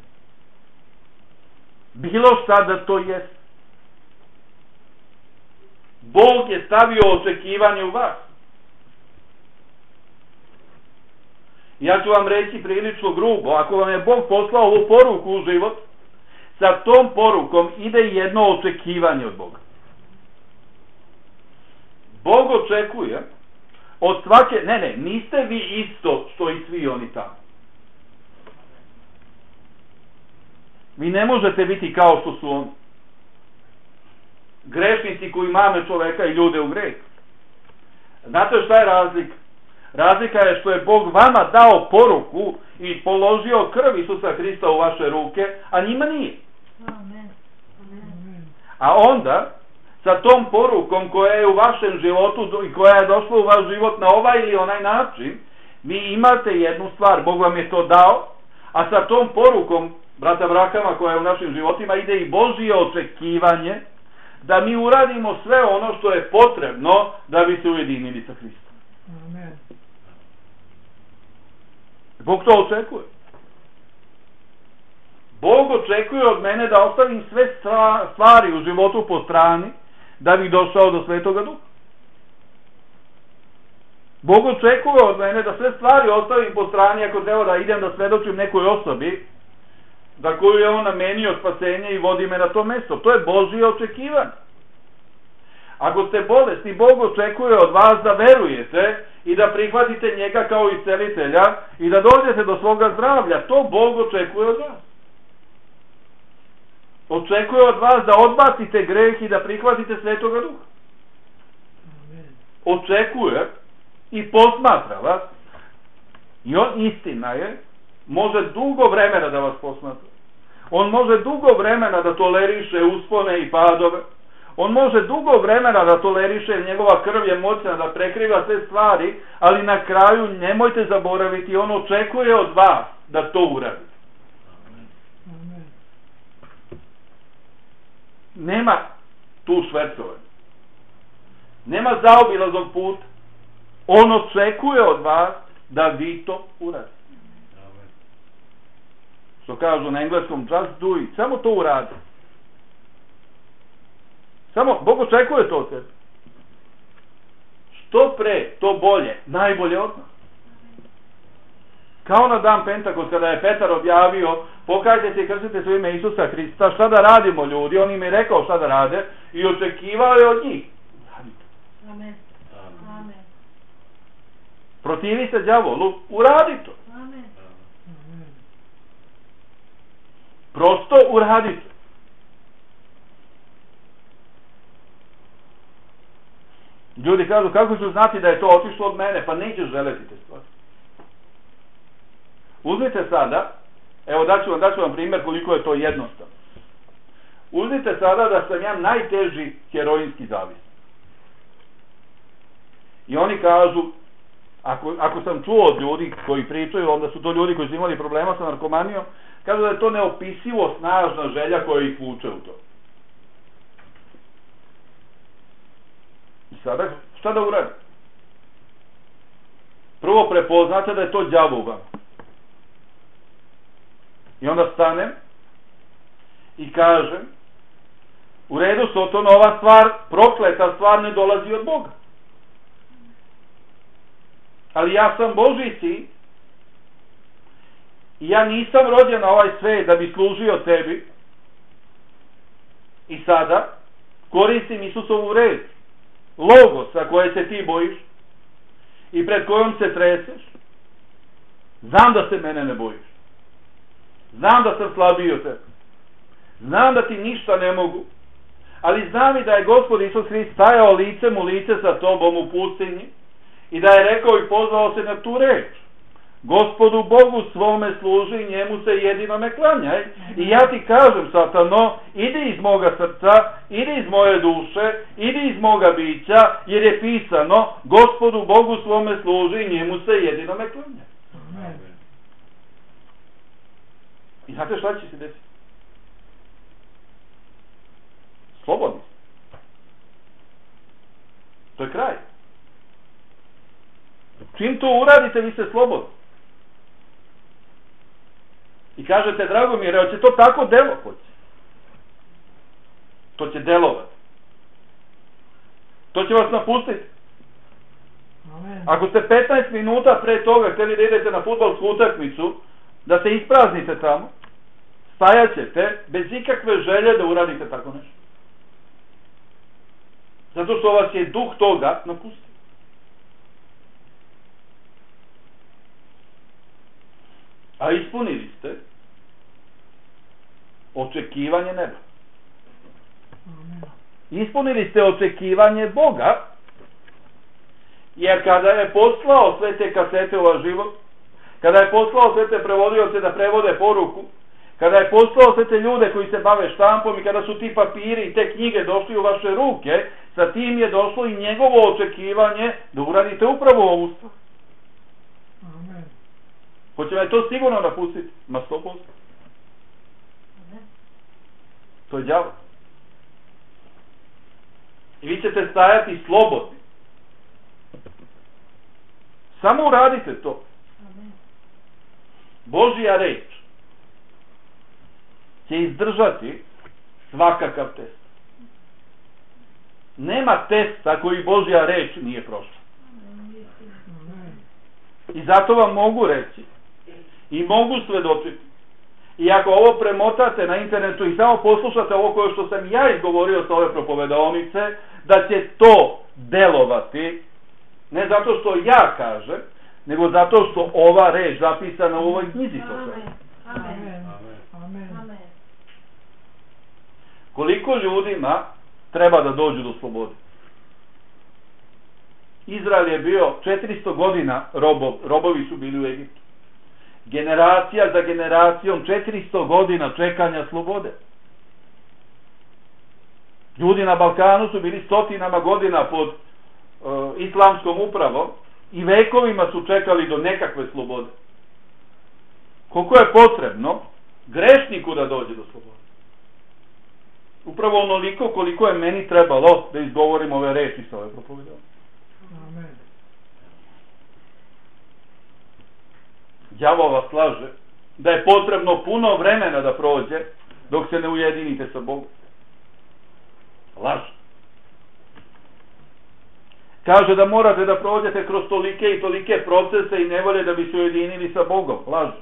Bilo šta da to jest. Bog je stavio očekivanje u vas. Ja ću vam reći prilično grubo, ako vam je Bog poslao ovu poruku u život, sa tom porukom ide jedno očekivanje od Boga. Bog očekuje od svake, ne ne, niste vi isto što i svi oni tamo. Vi ne možete biti kao što su oni. Grešnici koji mame čoveka i ljude u greh. Znate šta je razlika? Razlika je što je Bog vama dao poruku i položio krv Isusa Hrista u vaše ruke, a njima nije. Amen. Amen. A onda, sa tom porukom koja je u vašem životu i koja je došla u vaš život na ovaj ili onaj način, vi imate jednu stvar, Bog vam je to dao, a sa tom porukom, brata brakama, koja je u našim životima, ide i Božje očekivanje da mi uradimo sve ono što je potrebno da bi se ujedinili sa Hristom. Amen. Bog to očekuje. Bog očekuje od mene da ostavim sve stvari u životu po strani da bih došao do Svetoga Duha. Bog očekuje od mene da sve stvari ostavim po strani ako treba da idem da svedočim nekoj osobi za koju je on namenio spasenje i vodi me na to mesto. To je Božje očekivanje. Ako ste bolesni, Bog očekuje od vas da verujete i da prihvatite njega kao iscelitelja i da dođete do svoga zdravlja. To Bog očekuje od vas. Očekuje od vas da odbacite greh i da prihvatite Svetoga Duha. Očekuje i posmatra vas i on, istina je, može dugo vremena da vas posmatra. On može dugo vremena da toleriše uspone i padove. On može dugo vremena da toleriše, jer njegova krv je moćna da prekriva sve stvari, ali na kraju nemojte zaboraviti, on očekuje od vas da to uradite. Amen. Nema tu švercovanja. Nema zaobilaznog puta. On očekuje od vas da vi to uradite. Što kažu na engleskom, just do it. Samo to uradi. Samo, Bog očekuje to od tebe. Što pre, to bolje, najbolje od nas. Kao na dan Pentakos, kada je Petar objavio, pokajte se i krstite se u ime Isusa Hrista, šta da radimo ljudi, on im je rekao šta da rade i očekivao je od njih. Radite. Amen. Amen. Protivi se đavolu, uradi to. Amen. Prosto uradite. Ljudi kažu, kako ću znati da je to otišlo od mene? Pa nećeš želeti te stvari. Uzmite sada, evo daću vam, daću vam primjer koliko je to jednostavno. Uzmite sada da sam ja najteži heroinski zavisnik. I oni kažu, ako, ako sam čuo od ljudi koji pričaju, onda su to ljudi koji su imali problema sa narkomanijom, kažu da je to neopisivo snažna želja koja ih vuče u to. I sada, šta da uradim? Prvo prepoznate da je to đavo u vama. I onda stanem i kažem, u redu, Sotona, ova stvar, prokleta stvar ne dolazi od Boga. Ali ja sam Božji sin i ja nisam rođen na ovaj svet da bi služio tebi. I sada koristim Isusovu reč, logos sa koje se ti bojiš i pred kojom se treseš. Znam da se mene ne bojiš. Znam da sam slabiji od tebe. Znam da ti ništa ne mogu. Ali znam i da je Gospod Isus Hrist stajao licem u lice sa tobom u pustinji i da je rekao i pozvao se na tu reč. Gospodu Bogu svome služi i njemu se jedinome klanjaj. I ja ti kažem, Satano, idi iz moga srca, idi iz moje duše, idi iz moga bića, jer je pisano, Gospodu Bogu svome služi i njemu se jedinome klanjaj. Amen. I znate šta će se desiti? To je kraj. Čim to uradite, vi ste slobodni. I kažete, Dragomire, hoće to tako delo, hoće. To će delovati. To će vas napustiti. Amen. Ako ste petnaest minuta pre toga htjeli da idete na fudbalsku utakmicu, da se ispraznite tamo, stajat ćete bez ikakve želje da uradite tako nešto. Zato što vas je duh toga napustio. A ispunili ste očekivanje neba. Amen. Ispunili ste očekivanje Boga, jer kada je poslao sve te kasete u vaš život, kada je poslao sve te prevodioce da prevode poruku, kada je poslao sve te ljude koji se bave štampom i kada su ti papiri i te knjige došli u vaše ruke, sa tim je došlo i njegovo očekivanje da uradite upravo ovu stvar. Amen. Hoće me to sigurno napustiti? Ma sto posto. To je đavo. I vi ćete stajati slobodni. Samo uradite to. Božja reč će izdržati svakakav test. Nema testa koji Božja reč nije prošla. I zato vam mogu reći i mogu svedočiti. I ako ovo premotate na internetu i samo poslušate ovo koje što sam ja izgovorio sa ove propovedaonice, da će to delovati, ne zato što ja kažem, nego zato što ova reč zapisana u ovoj knjizi to sve. Amen. Amen. Amen. Koliko ljudima treba da dođu do slobode? Izrael je bio četiristo godina robov, robovi su bili u Egiptu. Generacija za generacijom, četiristo godina čekanja slobode. Ljudi na Balkanu su bili stotinama godina pod uh, islamskom upravom i vekovima su čekali do nekakve slobode. Koliko je potrebno grešniku da dođe do slobode? Upravo onoliko koliko je meni trebalo da izgovorim ove reči sa ove propovedane. Amen. Đavo vas slaže da je potrebno puno vremena da prođe dok se ne ujedinite sa Bogom. Laže. Kaže da morate da prođete kroz tolike i tolike procese i nevolje da bi se ujedinili sa Bogom. Laže.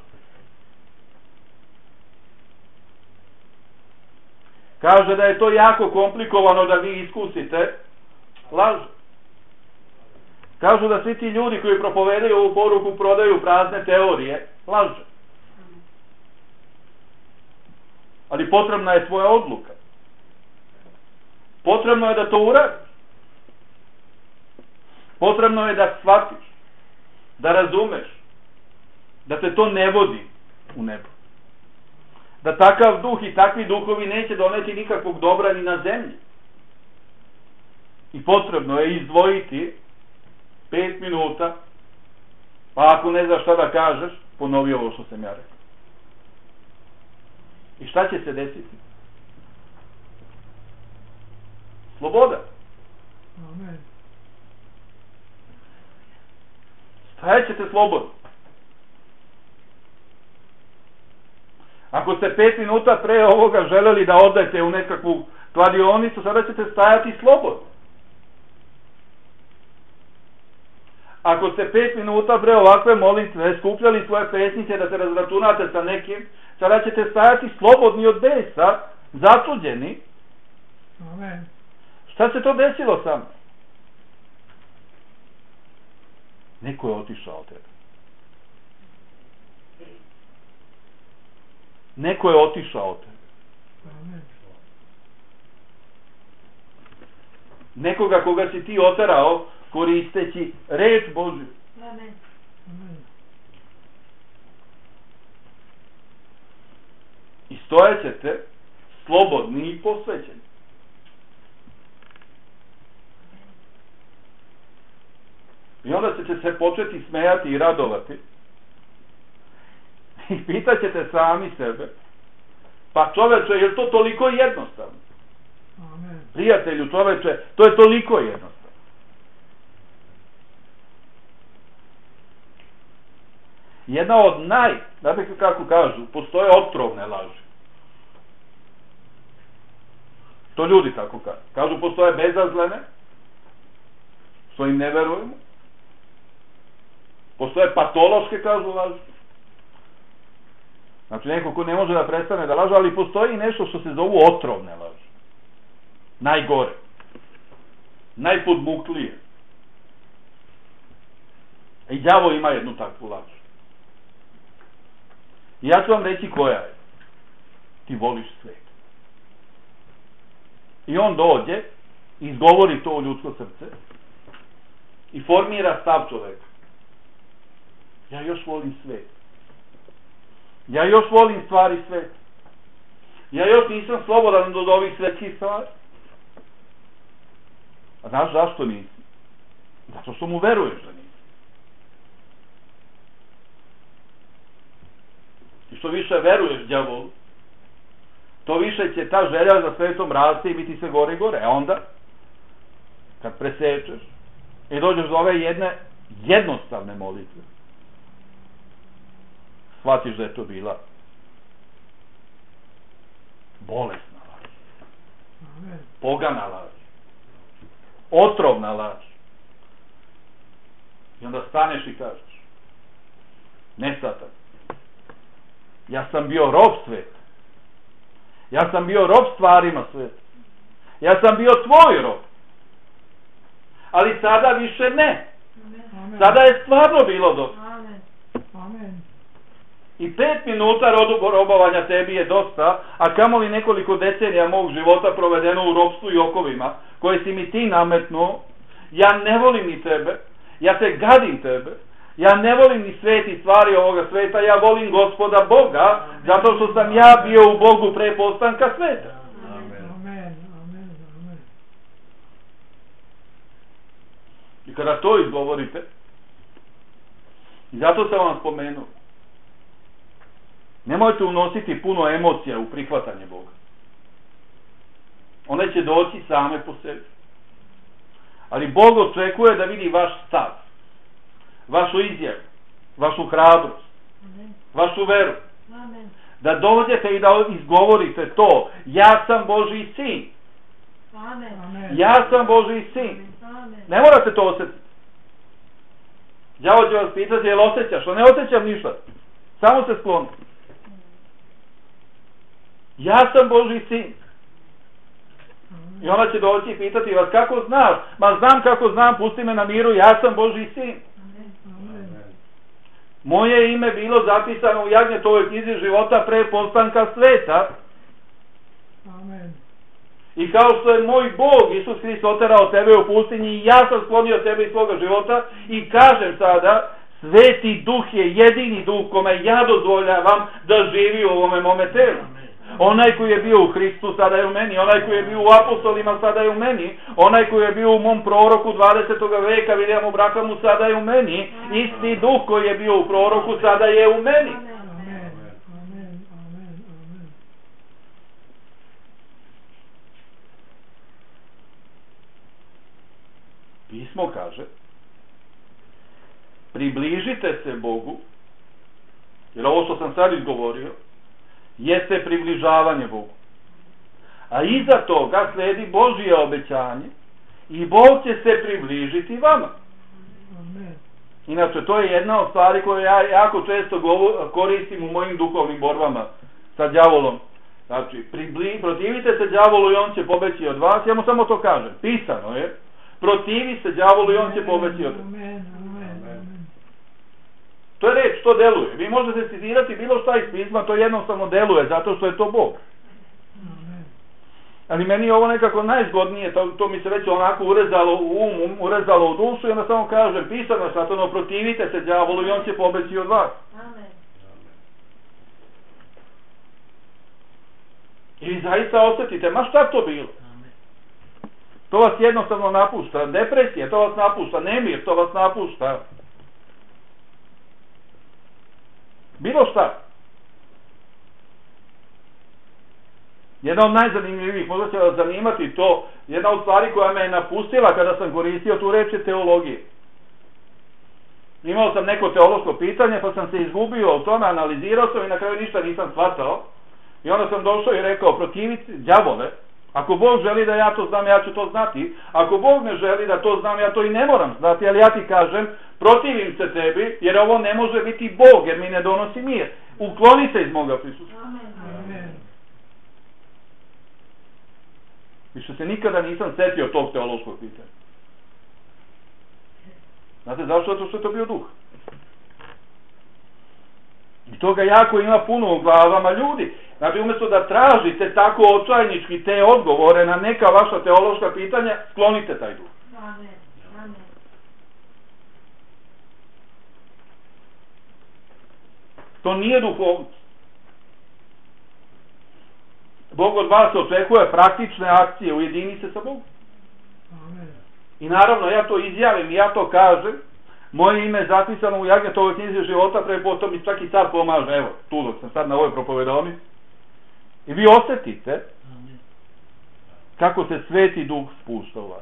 Kaže da je to jako komplikovano da vi iskusite. Laže. Kažu da svi ti ljudi koji propovedaju ovu poruku prodaju prazne teorije. Laže. Ali potrebna je svoja odluka. Potrebno je da to uradiš. Potrebno je da shvatiš, da razumeš, da te to ne vodi u nebo. Da takav duh i takvi duhovi neće doneti nikakvog dobra ni na zemlji. I potrebno je izdvojiti pet minuta, pa ako ne znaš šta da kažeš, ponovi ovo što sam ja rekao. I šta će se desiti? Sloboda. Amen. Stajat ćete slobodno. Ako ste pet minuta pre ovoga želeli da odete u nekakvu kladionicu, sada ćete stajati slobodno. Ako ste pet minuta pre ovakve molitve skupljali svoje pesnice da se razračunate sa nekim, sada ćete stajati slobodni od besa, začuđeni. Amen. Šta se to desilo sa mnom? Neko je otišao od tebe. Neko je otišao od tebe. Amen. Nekoga koga si ti oterao koristeći reč Božju. Amen. Amen. I stojat ćete slobodni i posvećeni. I onda ćete se početi smejati i radovati. I pitat ćete sami sebe, pa čoveče, je li to toliko jednostavno? Amen. Prijatelju, čoveče, to je toliko jednostavno. Jedna od naj, znate kako kažu, postoje otrovne laži. To ljudi tako kažu. Kažu postoje bezazlene, što im ne verujemo. Postoje patološke, kažu, laži. Znači neko ko ne može da prestane da laže, ali postoji nešto što se zovu otrovne laži. Najgore. Najpodmuklije. I đavo ima jednu takvu laž. I ja ću vam reći koja je. Ti voliš svet. I on dođe, izgovori to u ljudsko srce i formira stav čoveka. Ja još volim svet. Ja još volim stvari sveta. Ja još nisam slobodan od ovih svetskih stvari. A znaš zašto nisi? Zato što mu veruješ da nisi. I što više veruješ đavolu, to više će ta želja za svetom rasti i biti sve gore i gore. A onda, kad presečeš i dođeš do ove jedne jednostavne molitve, shvatiš da je to bila bolesna laž, pogana laž, otrovna laž. I onda staneš i kažeš: ne, Satan, ja sam bio rob sveta, ja sam bio rob stvarima sveta, ja sam bio tvoj rob, ali sada više ne. Sada je stvarno bilo dosta. Amen. I pet minuta robovanja tebi je dosta, a kamoli nekoliko decenija mog života provedeno u ropstvu i okovima, koje si mi ti nametnuo. Ja ne volim ni tebe, ja te gadim tebe, ja ne volim ni svet i stvari ovoga sveta, ja volim Gospoda Boga, zato što sam ja bio u Bogu pre postanka sveta. Amen. Amen. Amen. I kada to izgovorite, i zato sam vam spomenuo, nemojte unositi puno emocija u prihvatanje Boga. One će doći same po sebi. Ali Bog očekuje da vidi vaš stav, vašu izjavu, vašu hrabrost, vašu veru. Da dođete i da izgovorite to: ja sam Božji sin. Ja sam Božji sin. Ne morate to osjetiti. Đavo će vas pitati: jel osjećaš? A ne osjećam ništa. Samo se skloni. Ja sam Božji sin. I ona će doći i pitati vas: kako znaš? Ma znam kako znam, pusti me na miru, ja sam Božji sin. Moje ime bilo zapisano u Jagnjetovoj knjizi života pre postanka sveta. Amen. I kao što je moj Bog Isus Hrist oterao tebe u pustinji, i ja sam sklonio tebe iz svoga života, i kažem sada: Sveti Duh je jedini Duh kome ja dozvoljavam da živi u ovome mome telu. Onaj koji je bio u Hristu sada je u meni, onaj koji je bio u apostolima sada je u meni, onaj koji je bio u mom proroku dvadesetog veka Williamu Branhamu sada je u meni, isti Duh koji je bio u proroku sada je u meni. Amen. Amen. Amen. Amen. Pismo kaže: približite se Bogu, jer ovo što sam sad izgovorio jeste približavanje Bogu. A iza toga sledi Božje obećanje i Bog će se približiti vama. Amen. Inače, to je jedna od stvari koje ja jako često govor, koristim u mojim duhovnim borbama sa đavolom. Znači, pribli, protivite se đavolu i on će pobeći od vas. Ja mu samo to kažem. Pisano je: protivi se đavolu i on će pobeći od vas. Amen. Amen. To je reč, to deluje. Vi možete citirati bilo šta iz pisma, to jednostavno deluje, zato što je to Bog. Amen. Ali meni je ovo nekako najzgodnije, to, to mi se već onako urezalo u um, urezalo u dušu, i onda samo kažem: pisano je satano, protivite se đavolu i on će pobeći od vas. Amen. I vi zaista osjetite, ma šta to bilo? To vas jednostavno napušta. Depresija, to vas napušta. Nemir, to vas napušta. Bilo šta. Jedna od najzanimljivijih, možda će vas zanimati to, jedna od stvari koja me je napustila kada sam koristio tu reč je teologije. Imao sam neko teološko pitanje, pa sam se izgubio u tome, analizirao sam i na kraju ništa nisam shvatao. I onda sam došao i rekao, protiviti đavole, ako Bog želi da ja to znam, ja ću to znati. Ako Bog ne želi da to znam, ja to i ne moram znati, ali ja ti kažem, protivim se tebi, jer ovo ne može biti Bog, jer mi ne donosi mir. Ukloni se iz moga prisustva. Amen. Više se nikada nisam setio tog teološkog pitanja. Znate zašto? Zato što je to bio duh. I toga jako ima puno u glavama ljudi. Znači, umjesto da tražite tako očajnički te odgovore na neka vaša teološka pitanja, sklonite taj duh. Amen. Amen. To nije duhovnost. Bog od vas očekuje praktične akcije, ujedini se sa Bogom. Amen. I naravno, ja to izjavim i ja to kažem. Moje ime je zapisano u Jagnetovoj knjizi života, pre potom mi čak i car pomaže. Evo, tu dok sam sad na ovoj propovedoni. I vi osjetite kako se Sveti Duh spušta u vas.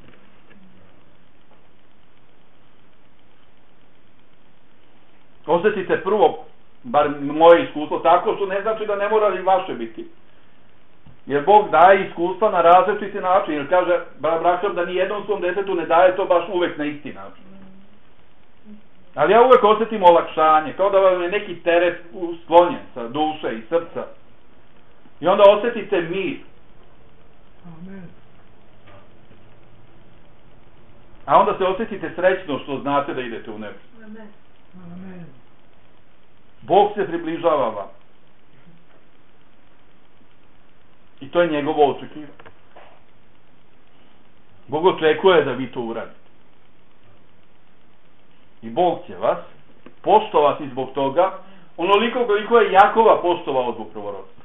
Osjetite prvo, bar moje iskustvo, tako što ne znači da ne mora i vaše biti. Jer Bog daje iskustva na različiti način. Jer kaže, braćom, da ni jednom svom detetu ne daje to baš uvek na isti način. Ali ja uvek osjetim olakšanje, kao da vam je neki teret sklonjen sa duše i srca. I onda osjetite mir. Amen. A onda se osjetite srećno što znate da idete u nebo. Amen. Amen. Bog se približava vam. I to je njegovo očekivanje. Bog očekuje da vi to uradite. I Bog će vas poštovati zbog toga, onoliko koliko je Jakova poštovao zbog prvorodstva.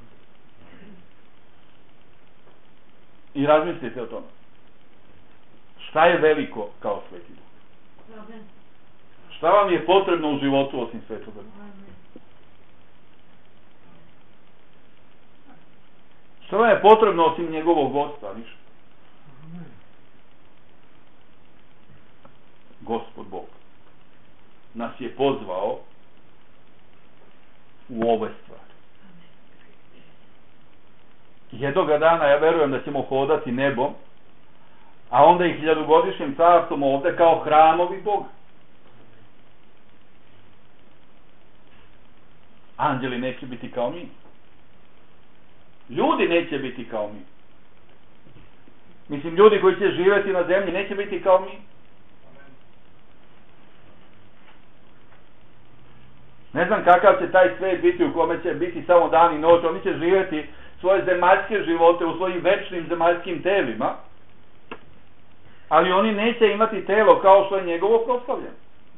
I razmislite o tome. Šta je veliko kao Sveti Duh? Amen. Šta vam je potrebno u životu osim Svetog Duha? Amen. Šta vam je potrebno osim njegovog vodstva? Ništa. Amen. Gospod Bog nas je pozvao u ove stvari. Jednoga dana ja verujem da ćemo hodati nebom, a onda i hiljadugodišnjim carstvom ovde kao hramovi Boga. Anđeli neće biti kao mi. Ljudi neće biti kao mi. Mislim, ljudi koji će živjeti na zemlji neće biti kao mi. Ne znam kakav će taj svet biti u kome će biti samo dan i noć. Oni će živjeti svoje zemaljske živote u svojim večnim zemaljskim telima, ali oni neće imati telo kao što je njegovo proslavljeno.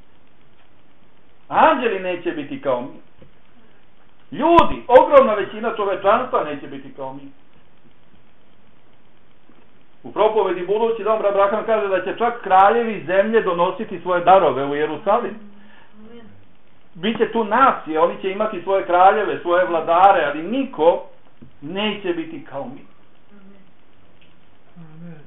Anđeli neće biti kao mi. Ljudi, ogromna većina čovečanstva neće biti kao mi. U propovedi budući dom Abraham kaže da će čak kraljevi zemlje donositi svoje darove u Jerusalim. Biće tu nacije, oni će imati svoje kraljeve, svoje vladare, ali niko neće biti kao mi. Amen.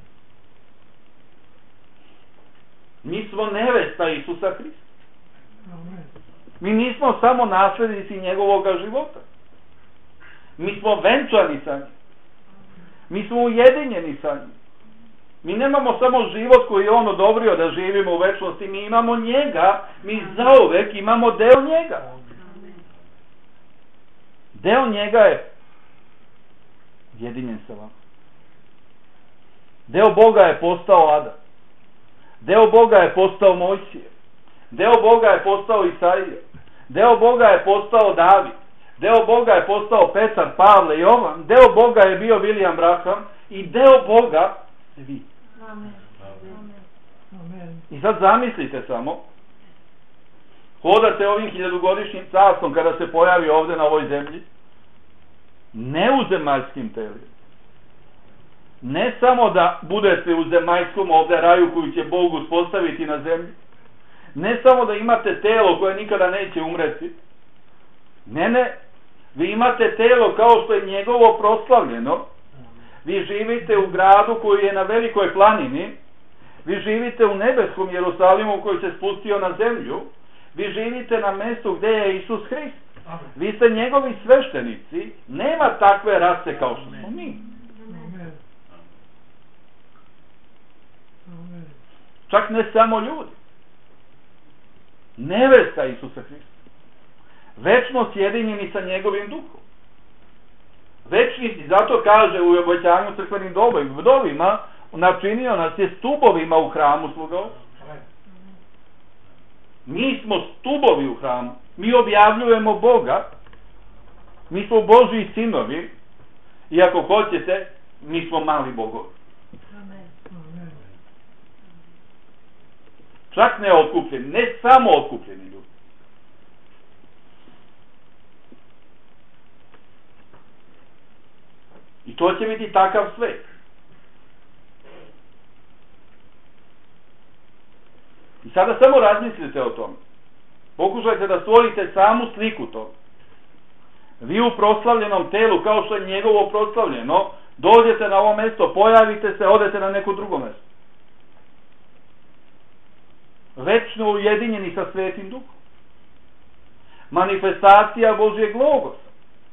Mi smo nevesta Isusa Hrista. Amen. Mi nismo samo naslednici njegovog života. Mi smo venčani sa njim. Mi smo ujedinjeni sa njim. Mi nemamo samo život koji je on odobrio da živimo u večnosti, mi imamo njega, mi zauvek imamo deo njega. Deo njega je jedinjen sa vama. Deo Boga je postao Adam. Deo Boga je postao Mojsije. Deo Boga je postao Isaija. Deo Boga je postao David. Deo Boga je postao Petar, Pavle, Jovan. Deo Boga je bio William Branham. I deo Boga vi. Amen. Amen. I sad zamislite samo, hodate ovim hiljadugodišnjim carstvom kada se pojavi ovde na ovoj zemlji, ne u zemaljskim telima. Ne samo da budete u zemaljskom ovde raju koju će Bog uspostaviti na zemlji, ne samo da imate telo koje nikada neće umreti, ne, ne, vi imate telo kao što je njegovo proslavljeno, vi živite u gradu koji je na velikoj planini, Vi živite u nebeskom Jerusalimu koji se spustio na zemlju. Vi živite na mjestu gdje je Isus Hrist. Vi ste njegovi sveštenici. Nema takve rase kao što smo mi. Amen. Amen. Čak ne samo ljudi. Nevesta Isusa Hrista. Večno sjedinjeni sa njegovim duhom. Večni, zato kaže u obećanju crkvenim vdovima, načinio nas je stubovima u hramu svoga Oca. Mi smo stubovi u hramu. Mi objavljujemo Boga. Mi smo Božji sinovi. I ako hoćete, mi smo mali bogovi. Amen. Čak ne otkupljeni, ne samo otkupljeni ljudi. I to će biti takav svet. I sada samo razmislite o tom. Pokušajte da stvorite samu sliku toga. Vi u proslavljenom telu, kao što je njegovo proslavljeno, dođete na ovo mjesto, pojavite se, odete na neko drugo mjesto. Večno ujedinjeni sa Svetim Duhom. Manifestacija Božjeg logosa.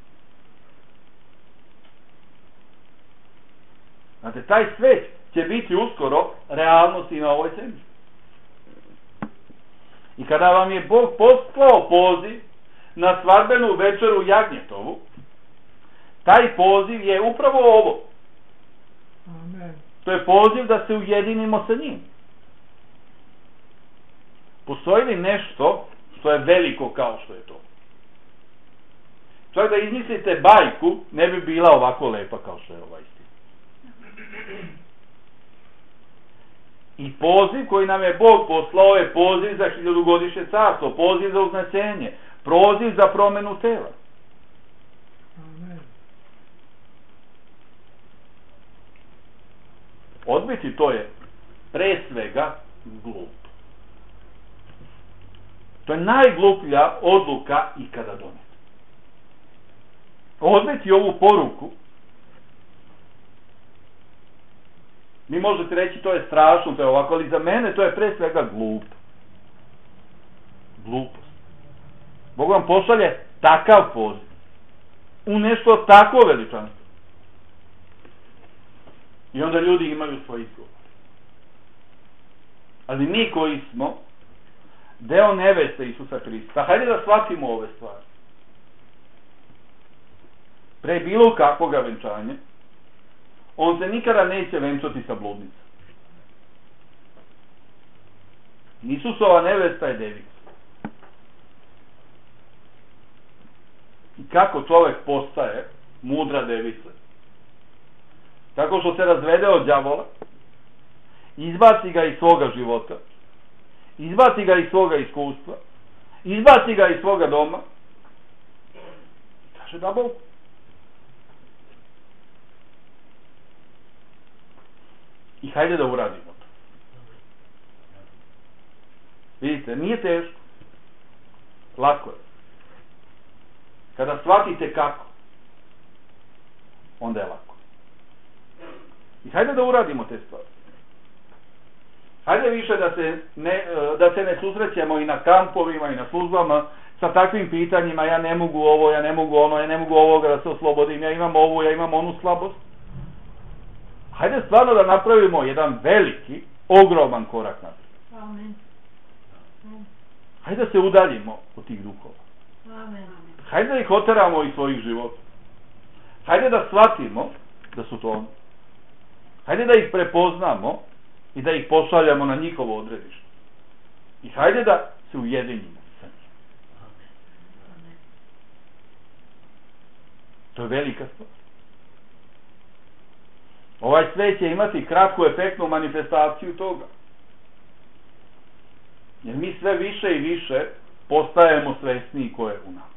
Znate, taj svet će biti uskoro realnost i na ovoj zemlji. I kada vam je Bog poslao poziv na svadbenu večeru Jagnjetovu, taj poziv je upravo ovo. Amen. To je poziv da se ujedinimo sa njim. Postoji li nešto što je veliko kao što je to? Čak da izmislite bajku, ne bi bila ovako lepa kao što je ova istina. I poziv koji nam je Bog poslao je poziv za hiljadugodišnje carstvo, poziv za uznaćenje, poziv za promenu tela. Amen. Odbiti to je pre svega glup. To je najgluplja odluka ikada donijeta. Odbiti ovu poruku, mi možete reći to je strašno, to je ovako, ali za mene to je pre svega glup. Glupost. Bog vam pošalje takav poziv. U nešto tako veličanstvo. I onda ljudi imaju svoj izgovor. Ali mi koji smo deo neveste Isusa Hrista, hajde da shvatimo ove stvari. Pre bilo kakvoga venčanja, on se nikada neće venčati sa bludnicom. Isusova nevesta je devica. I kako čovjek postaje mudra devica? Tako što se razvede od đavola, izbaci ga iz svoga života, izbaci ga iz svoga iskustva, izbaci ga iz svoga doma, kaže da Bog. I hajde da uradimo to. Vidite, nije teško. Lako je. Kada shvatite kako, onda je lako. I hajde da uradimo te stvari. Hajde više da se ne, da se ne susrećemo i na kampovima i na službama sa takvim pitanjima, ja ne mogu ovo, ja ne mogu ono, ja ne mogu ovoga da se oslobodim, ja imam ovu, ja imam onu slabost. Hajde stvarno da napravimo jedan veliki, ogroman korak naprijed. Amen. Hajde da se udaljimo od tih duhova. Amen. Hajde da ih oteramo iz svojih života. Hajde da shvatimo da su to oni. Hajde da ih prepoznamo i da ih pošaljamo na njihovo odredište. I hajde da se ujedinimo sa njim. To je velika stvar. Ovaj svet će imati kratku efektnu manifestaciju toga. Jer mi sve više i više postajemo svesni ko je u nas.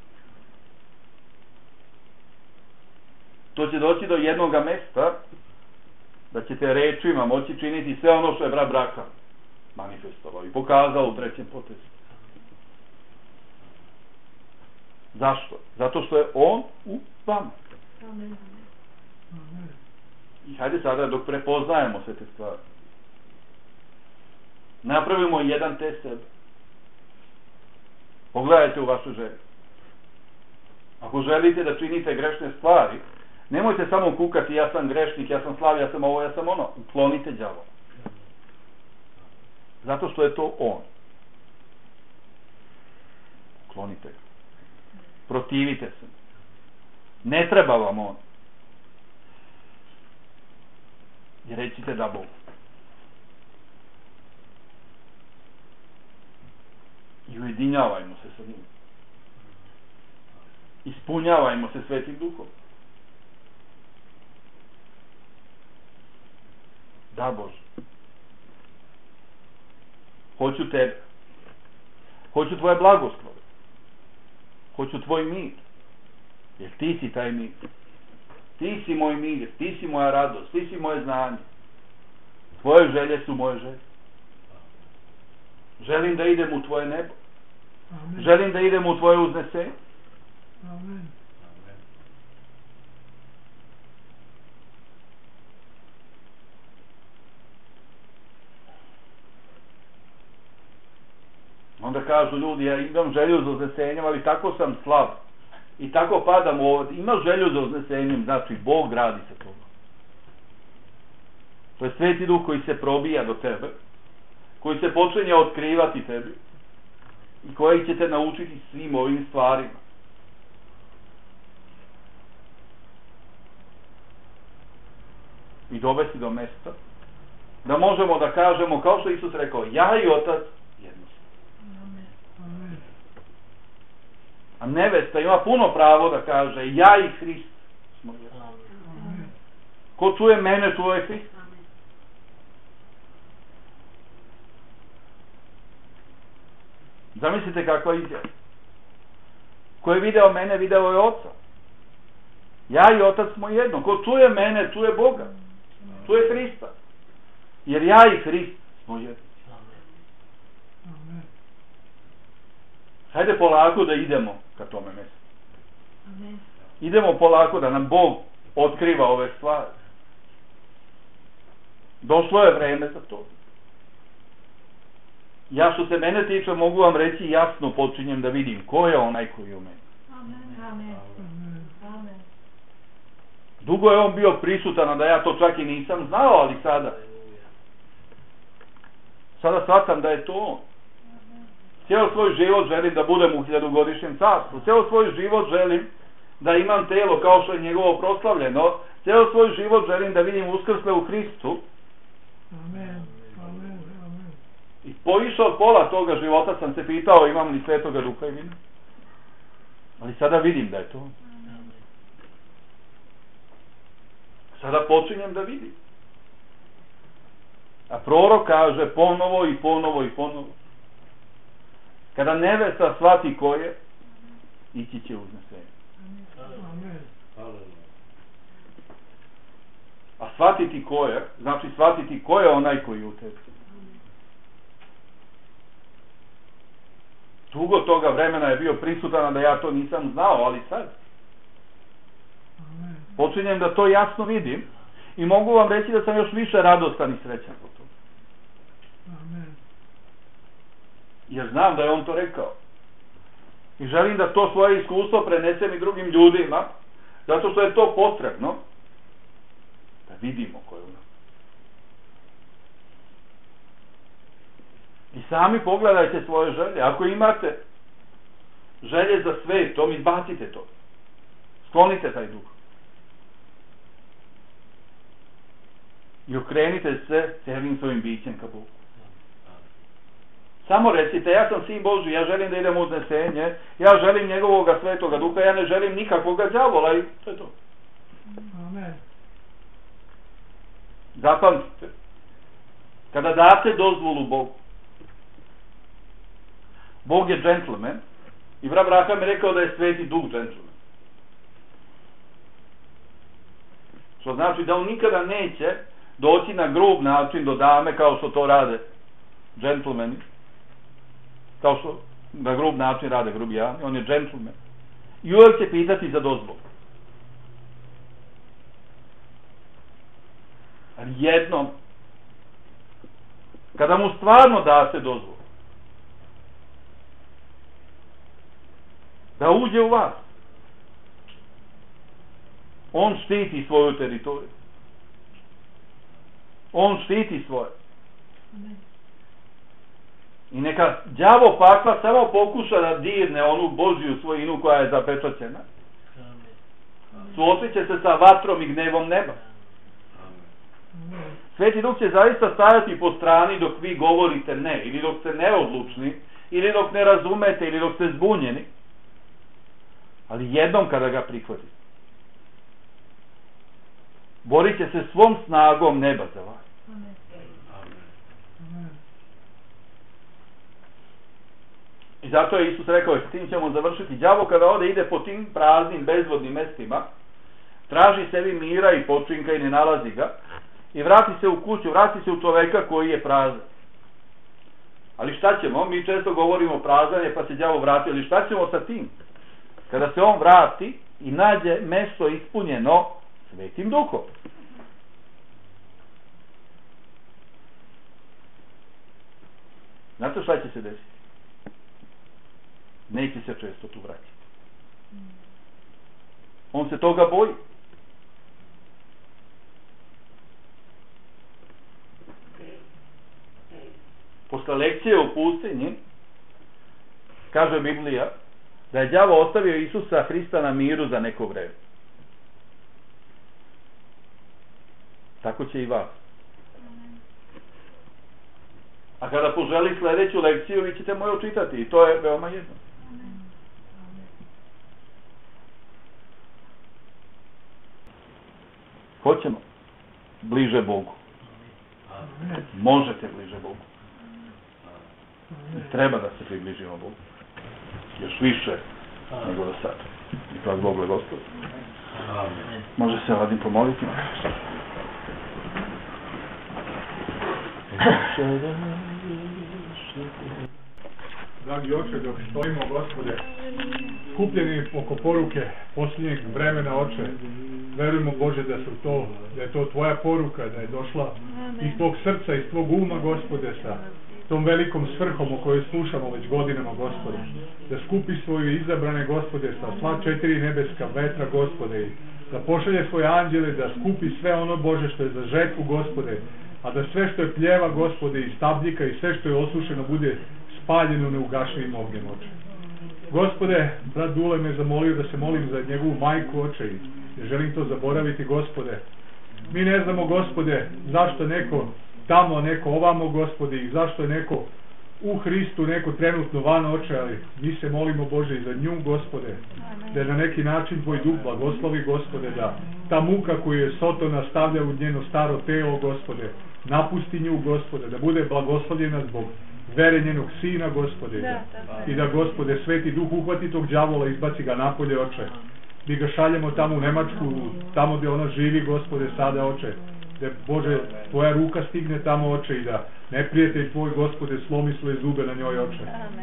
To će doći do jednog mesta da ćete rečima moći činiti sve ono što je brat Braka manifestovao i pokazao u trećem potezu. Zašto? Zato što je on u vama. Amen. Amen. I hajde sada dok prepoznajemo sve te stvari. Napravimo jedan test sebe. Pogledajte u vašu želju. Ako želite da činite grešne stvari, nemojte samo kukati ja sam grešnik, ja sam slav, ja sam ovo, ja sam ono. Uklonite đavola. Zato što je to on. Uklonite ga. Protivite se. Ne treba vam on. I recite da Bog. I ujedinjavajmo se sa njim. Ispunjavajmo se Svetim Duhom. Da Bože. Hoću tebe. Hoću tvoje blagoslove. Hoću tvoj mir. Jer ti si taj mir. Ti si moj mir. Ti si moja radost. Ti si moje znanje. Tvoje želje su moje želje. Želim da idem u tvoje nebo. Amen. Želim da idem u tvoje uznesenje. Amen. Onda kažu ljudi, ja imam želju za uznesenjem, ali tako sam slab. I tako padam ovdje. Ima želju za uznesenjem, znači Bog radi se toga. To je Sveti Duh koji se probija do tebe, koji se počinje otkrivati tebi i koji će te naučiti svim ovim stvarima. I dovesti do mesta da možemo da kažemo, kao što Isus rekao, ja i Otac jedno smo. Amen. A nevesta ima puno pravo da kaže, ja i Hrist smo jedno. Amen. Ko čuje mene, čuje Hrist. Zamislite kakva izjava. Ko je video mene, video je Oca. Ja i Otac smo jedno. Ko čuje mene, čuje Boga. Čuje Hrista. Jer ja i Hrist smo jedno. Amen. Hajde polako da idemo ka tome mjestu. Amen. Idemo polako da nam Bog otkriva ove stvari. Došlo je vreme za to. Ja što se mene tiče mogu vam reći jasno, počinjem da vidim ko je onaj koji je u meni. Amen. Amen. Amen. Dugo je on bio prisutan, a da ja to čak i nisam znao, ali sada sada shvatam da je to on. Cijelo svoj život želim da budem u hiljadugodišnjem carstvu. Cijelo svoj život želim da imam telo kao što je njegovo proslavljeno. Cijelo svoj život želim da vidim uskrsle u Hristu. Amen. Amen. Amen. I poviše od pola toga života sam se pitao imam li Svetoga Duha i vina. Ali sada vidim da je to. Sada počinjem da vidim. A prorok kaže ponovo i ponovo i ponovo. Kada nevesta shvati ko je, ići će uznesenje. Amen. A shvatiti ko je, znači shvatiti ko je onaj koji je u tebi. Dugo toga vremena je bio prisutan da ja to nisam znao, ali sad Amen. počinjem da to jasno vidim i mogu vam reći da sam još više radostan i srećan po toga. Amen. Jer znam da je on to rekao. I želim da to svoje iskustvo prenesem i drugim ljudima, zato što je to potrebno da vidimo ko je u nas. I sami pogledajte svoje želje. Ako imate želje za svetom, izbacite to. Sklonite taj duh. I okrenite se celim svojim bićem ka Bogu. Samo recite, ja sam sin Božji, ja želim da idem u uznesenje, ja želim njegovoga svetoga duha, ja ne želim nikakvoga đavola i to je to. Amen. Zapamtite, kada date dozvolu Bogu, Bog je džentlmen i Vra Braham je rekao da je Sveti Duh džentlmen. Što znači da on nikada neće doći na grub način do dame kao što to rade džentlmeni, kao što na grub način rade grubijani, on je džentlmen. I uvijek će pitati za dozvolu. Ali jednom kada mu stvarno date dozvolu da uđe u vas, on štiti svoju teritoriju. On štiti svoje. I neka đavo pakla samo pokuša da dirne onu Božju svojinu koja je zapečaćena. Suočit će se sa vatrom i gnevom neba. Sveti Duh će zaista stajati po strani dok vi govorite ne, ili dok ste neodlučni, ili dok ne razumete, ili dok ste zbunjeni. Ali jednom kada ga prihvatite, borit će se svom snagom neba za vas. I zato je Isus rekao, s tim ćemo završiti, đavo kada ode ide po tim praznim, bezvodnim mestima, traži sebi mira i počinka i ne nalazi ga, i vrati se u kuću, vrati se u čoveka koji je prazan. Ali šta ćemo? Mi često govorimo prazan je pa se đavo vrati, ali šta ćemo sa tim? Kada se on vrati i nađe mesto ispunjeno Svetim Duhom. Znate šta će se desiti? Neće se često tu vratiti. On se toga boji. Posle lekcije u pustinji kaže Biblija da je đavo ostavio Isusa Hrista na miru za neko vreme. Tako će i vas. A kada poželi sljedeću lekciju, vi ćete moju čitati i to je veoma jedno. Hoćemo bliže Bogu. Možete bliže Bogu. I treba da se približimo Bogu. Još više nego do sada. I hvala Bogu je Gospod. Može se Vadim pomoliti? Dragi oče, dok stojimo, Gospode, skupljeni oko poruke posljednjeg vremena, oče, verujemo, Bože, da su to, da je to tvoja poruka, da je došla iz tvog srca, iz tvog uma, Gospode, sa tom velikom svrhom o kojoj slušamo već godinama, Gospode, da skupi svoje izabrane, Gospode, sa sva četiri nebeska vetra, Gospode, i da pošalje svoje anđele, da skupi sve ono, Bože, što je za žetvu, Gospode, a da sve što je pljeva, Gospode, i stabljika i sve što je osušeno bude spaljeno neugašivim ognjem, oče. Gospode, brat Dule me zamolio da se molim za njegovu majku, oče, i ne želim to zaboraviti, Gospode. Mi ne znamo, Gospode, zašto je neko tamo, neko ovamo, Gospode, i zašto je neko u Hristu, neko trenutno van, oče, ali mi se molimo, Bože, i za nju, Gospode, da je na neki način tvoj duh blagoslovi, Gospode, da ta muka koju je Sotona stavlja u njeno staro telo, Gospode, napusti nju, Gospode, da bude blagoslovljena zbog vere njenog sina, Gospode, da, i da, Gospode, Sveti Duh uhvati tog đavola i izbaci ga napolje, oče. Mi ga šaljemo tamo u Nemačku, tamo gdje ona živi, Gospode, sada, oče, da, Bože, tvoja ruka stigne tamo, oče, i da neprijatelj tvoj, Gospode, slomi svoje zube na njoj, oče.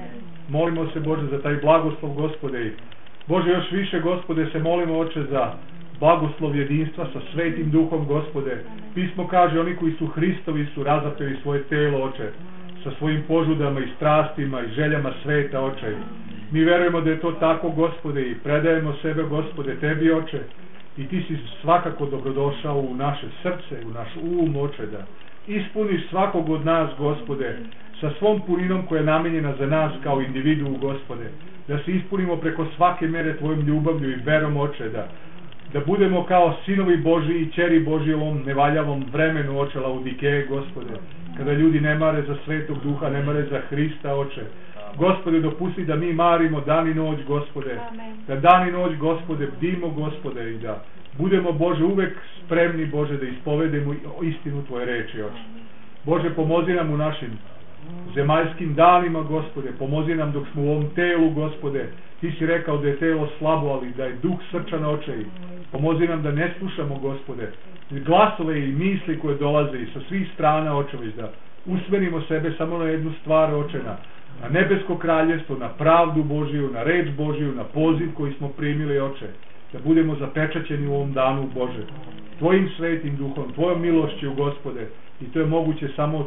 Molimo se, Bože, za taj blagoslov, Gospode, i Bože, još više, Gospode, se molimo, oče, za blagoslov jedinstva sa Svetim Duhom, Gospode. Pismo kaže, oni koji su Hristovi su razapeli svoje telo, oče, sa svojim požudama i strastima i željama sveta, oče. Mi verujemo da je to tako, Gospode, i predajemo sebe, Gospode, tebi, oče, i ti si svakako dobrodošao u naše srce, u naš um, oče, da ispuniš svakog od nas, Gospode, sa svom puninom koja je namenjena za nas kao individu, Gospode, da se ispunimo preko svake mere tvojom ljubavlju i verom, oče, da da budemo kao sinovi Božji i ćeri Božji u ovom nevaljavom vremenu, oče, Laodikeje, Gospode, kada ljudi ne mare za Svetog Duha, ne mare za Hrista, oče. Gospode, dopusti da mi marimo dan i noć, Gospode, da dan i noć, Gospode, bdimo, Gospode, i da budemo, Bože, uvek spremni, Bože, da ispovedemo istinu tvoje reči, oče. Bože, pomozi nam u našim zemaljskim danima, Gospode, pomozi nam dok smo u ovom telu, Gospode. Ti si rekao da je telo slabo, ali da je duh srčan, oče, i pomozi nam da ne slušamo, Gospode, glasove i misli koje dolaze i sa svih strana, oče, već da usmerimo sebe samo na jednu stvar, oče, na, na nebesko kraljevstvo, na pravdu Božiju, na reč Božiju, na poziv koji smo primili, oče, da budemo zapečaćeni u ovom danu, Bože, tvojim Svetim Duhom, tvojom milošću, Gospode, i to je moguće samo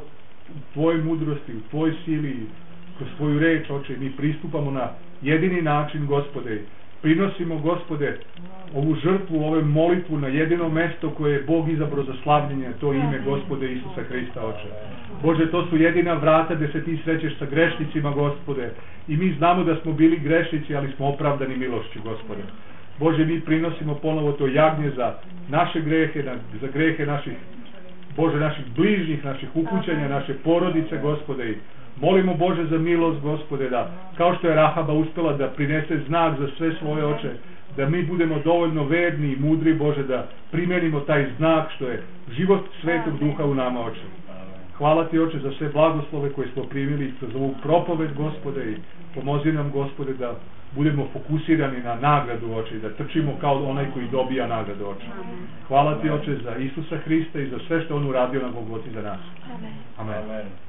u tvojoj mudrosti, u tvojoj sili, kroz tvoju reč, oče, mi pristupamo na jedini način, Gospode, prinosimo, Gospode, ovu žrtvu, ovu molitvu na jedino mesto koje je Bog izabrao za slavljenje, to ime Gospode Isusa Hrista, oče. Bože, to su jedina vrata gde se ti srećeš sa grešnicima, Gospode, i mi znamo da smo bili grešnici, ali smo opravdani milošću, Gospode. Bože, mi prinosimo ponovo to jagnje za naše grehe, za grehe naših, Bože, naših bližnjih, naših ukućanja, naše porodice, Gospode, i molimo, Bože, za milost, Gospode, da, kao što je Rahaba uspela da prinese znak za sve svoje oče, da mi budemo dovoljno verni i mudri, Bože, da primenimo taj znak što je život Svetog Duha u nama, oče. Hvala ti, oče, za sve blagoslove koje smo primili kroz ovu propoved, Gospode, i pomozi nam, Gospode, da budemo fokusirani na nagradu, oče, i da trčimo kao onaj koji dobija nagradu, oče. Hvala ti, oče, za Isusa Hrista i za sve što on uradio na Golgoti za nas. Amen. Amen.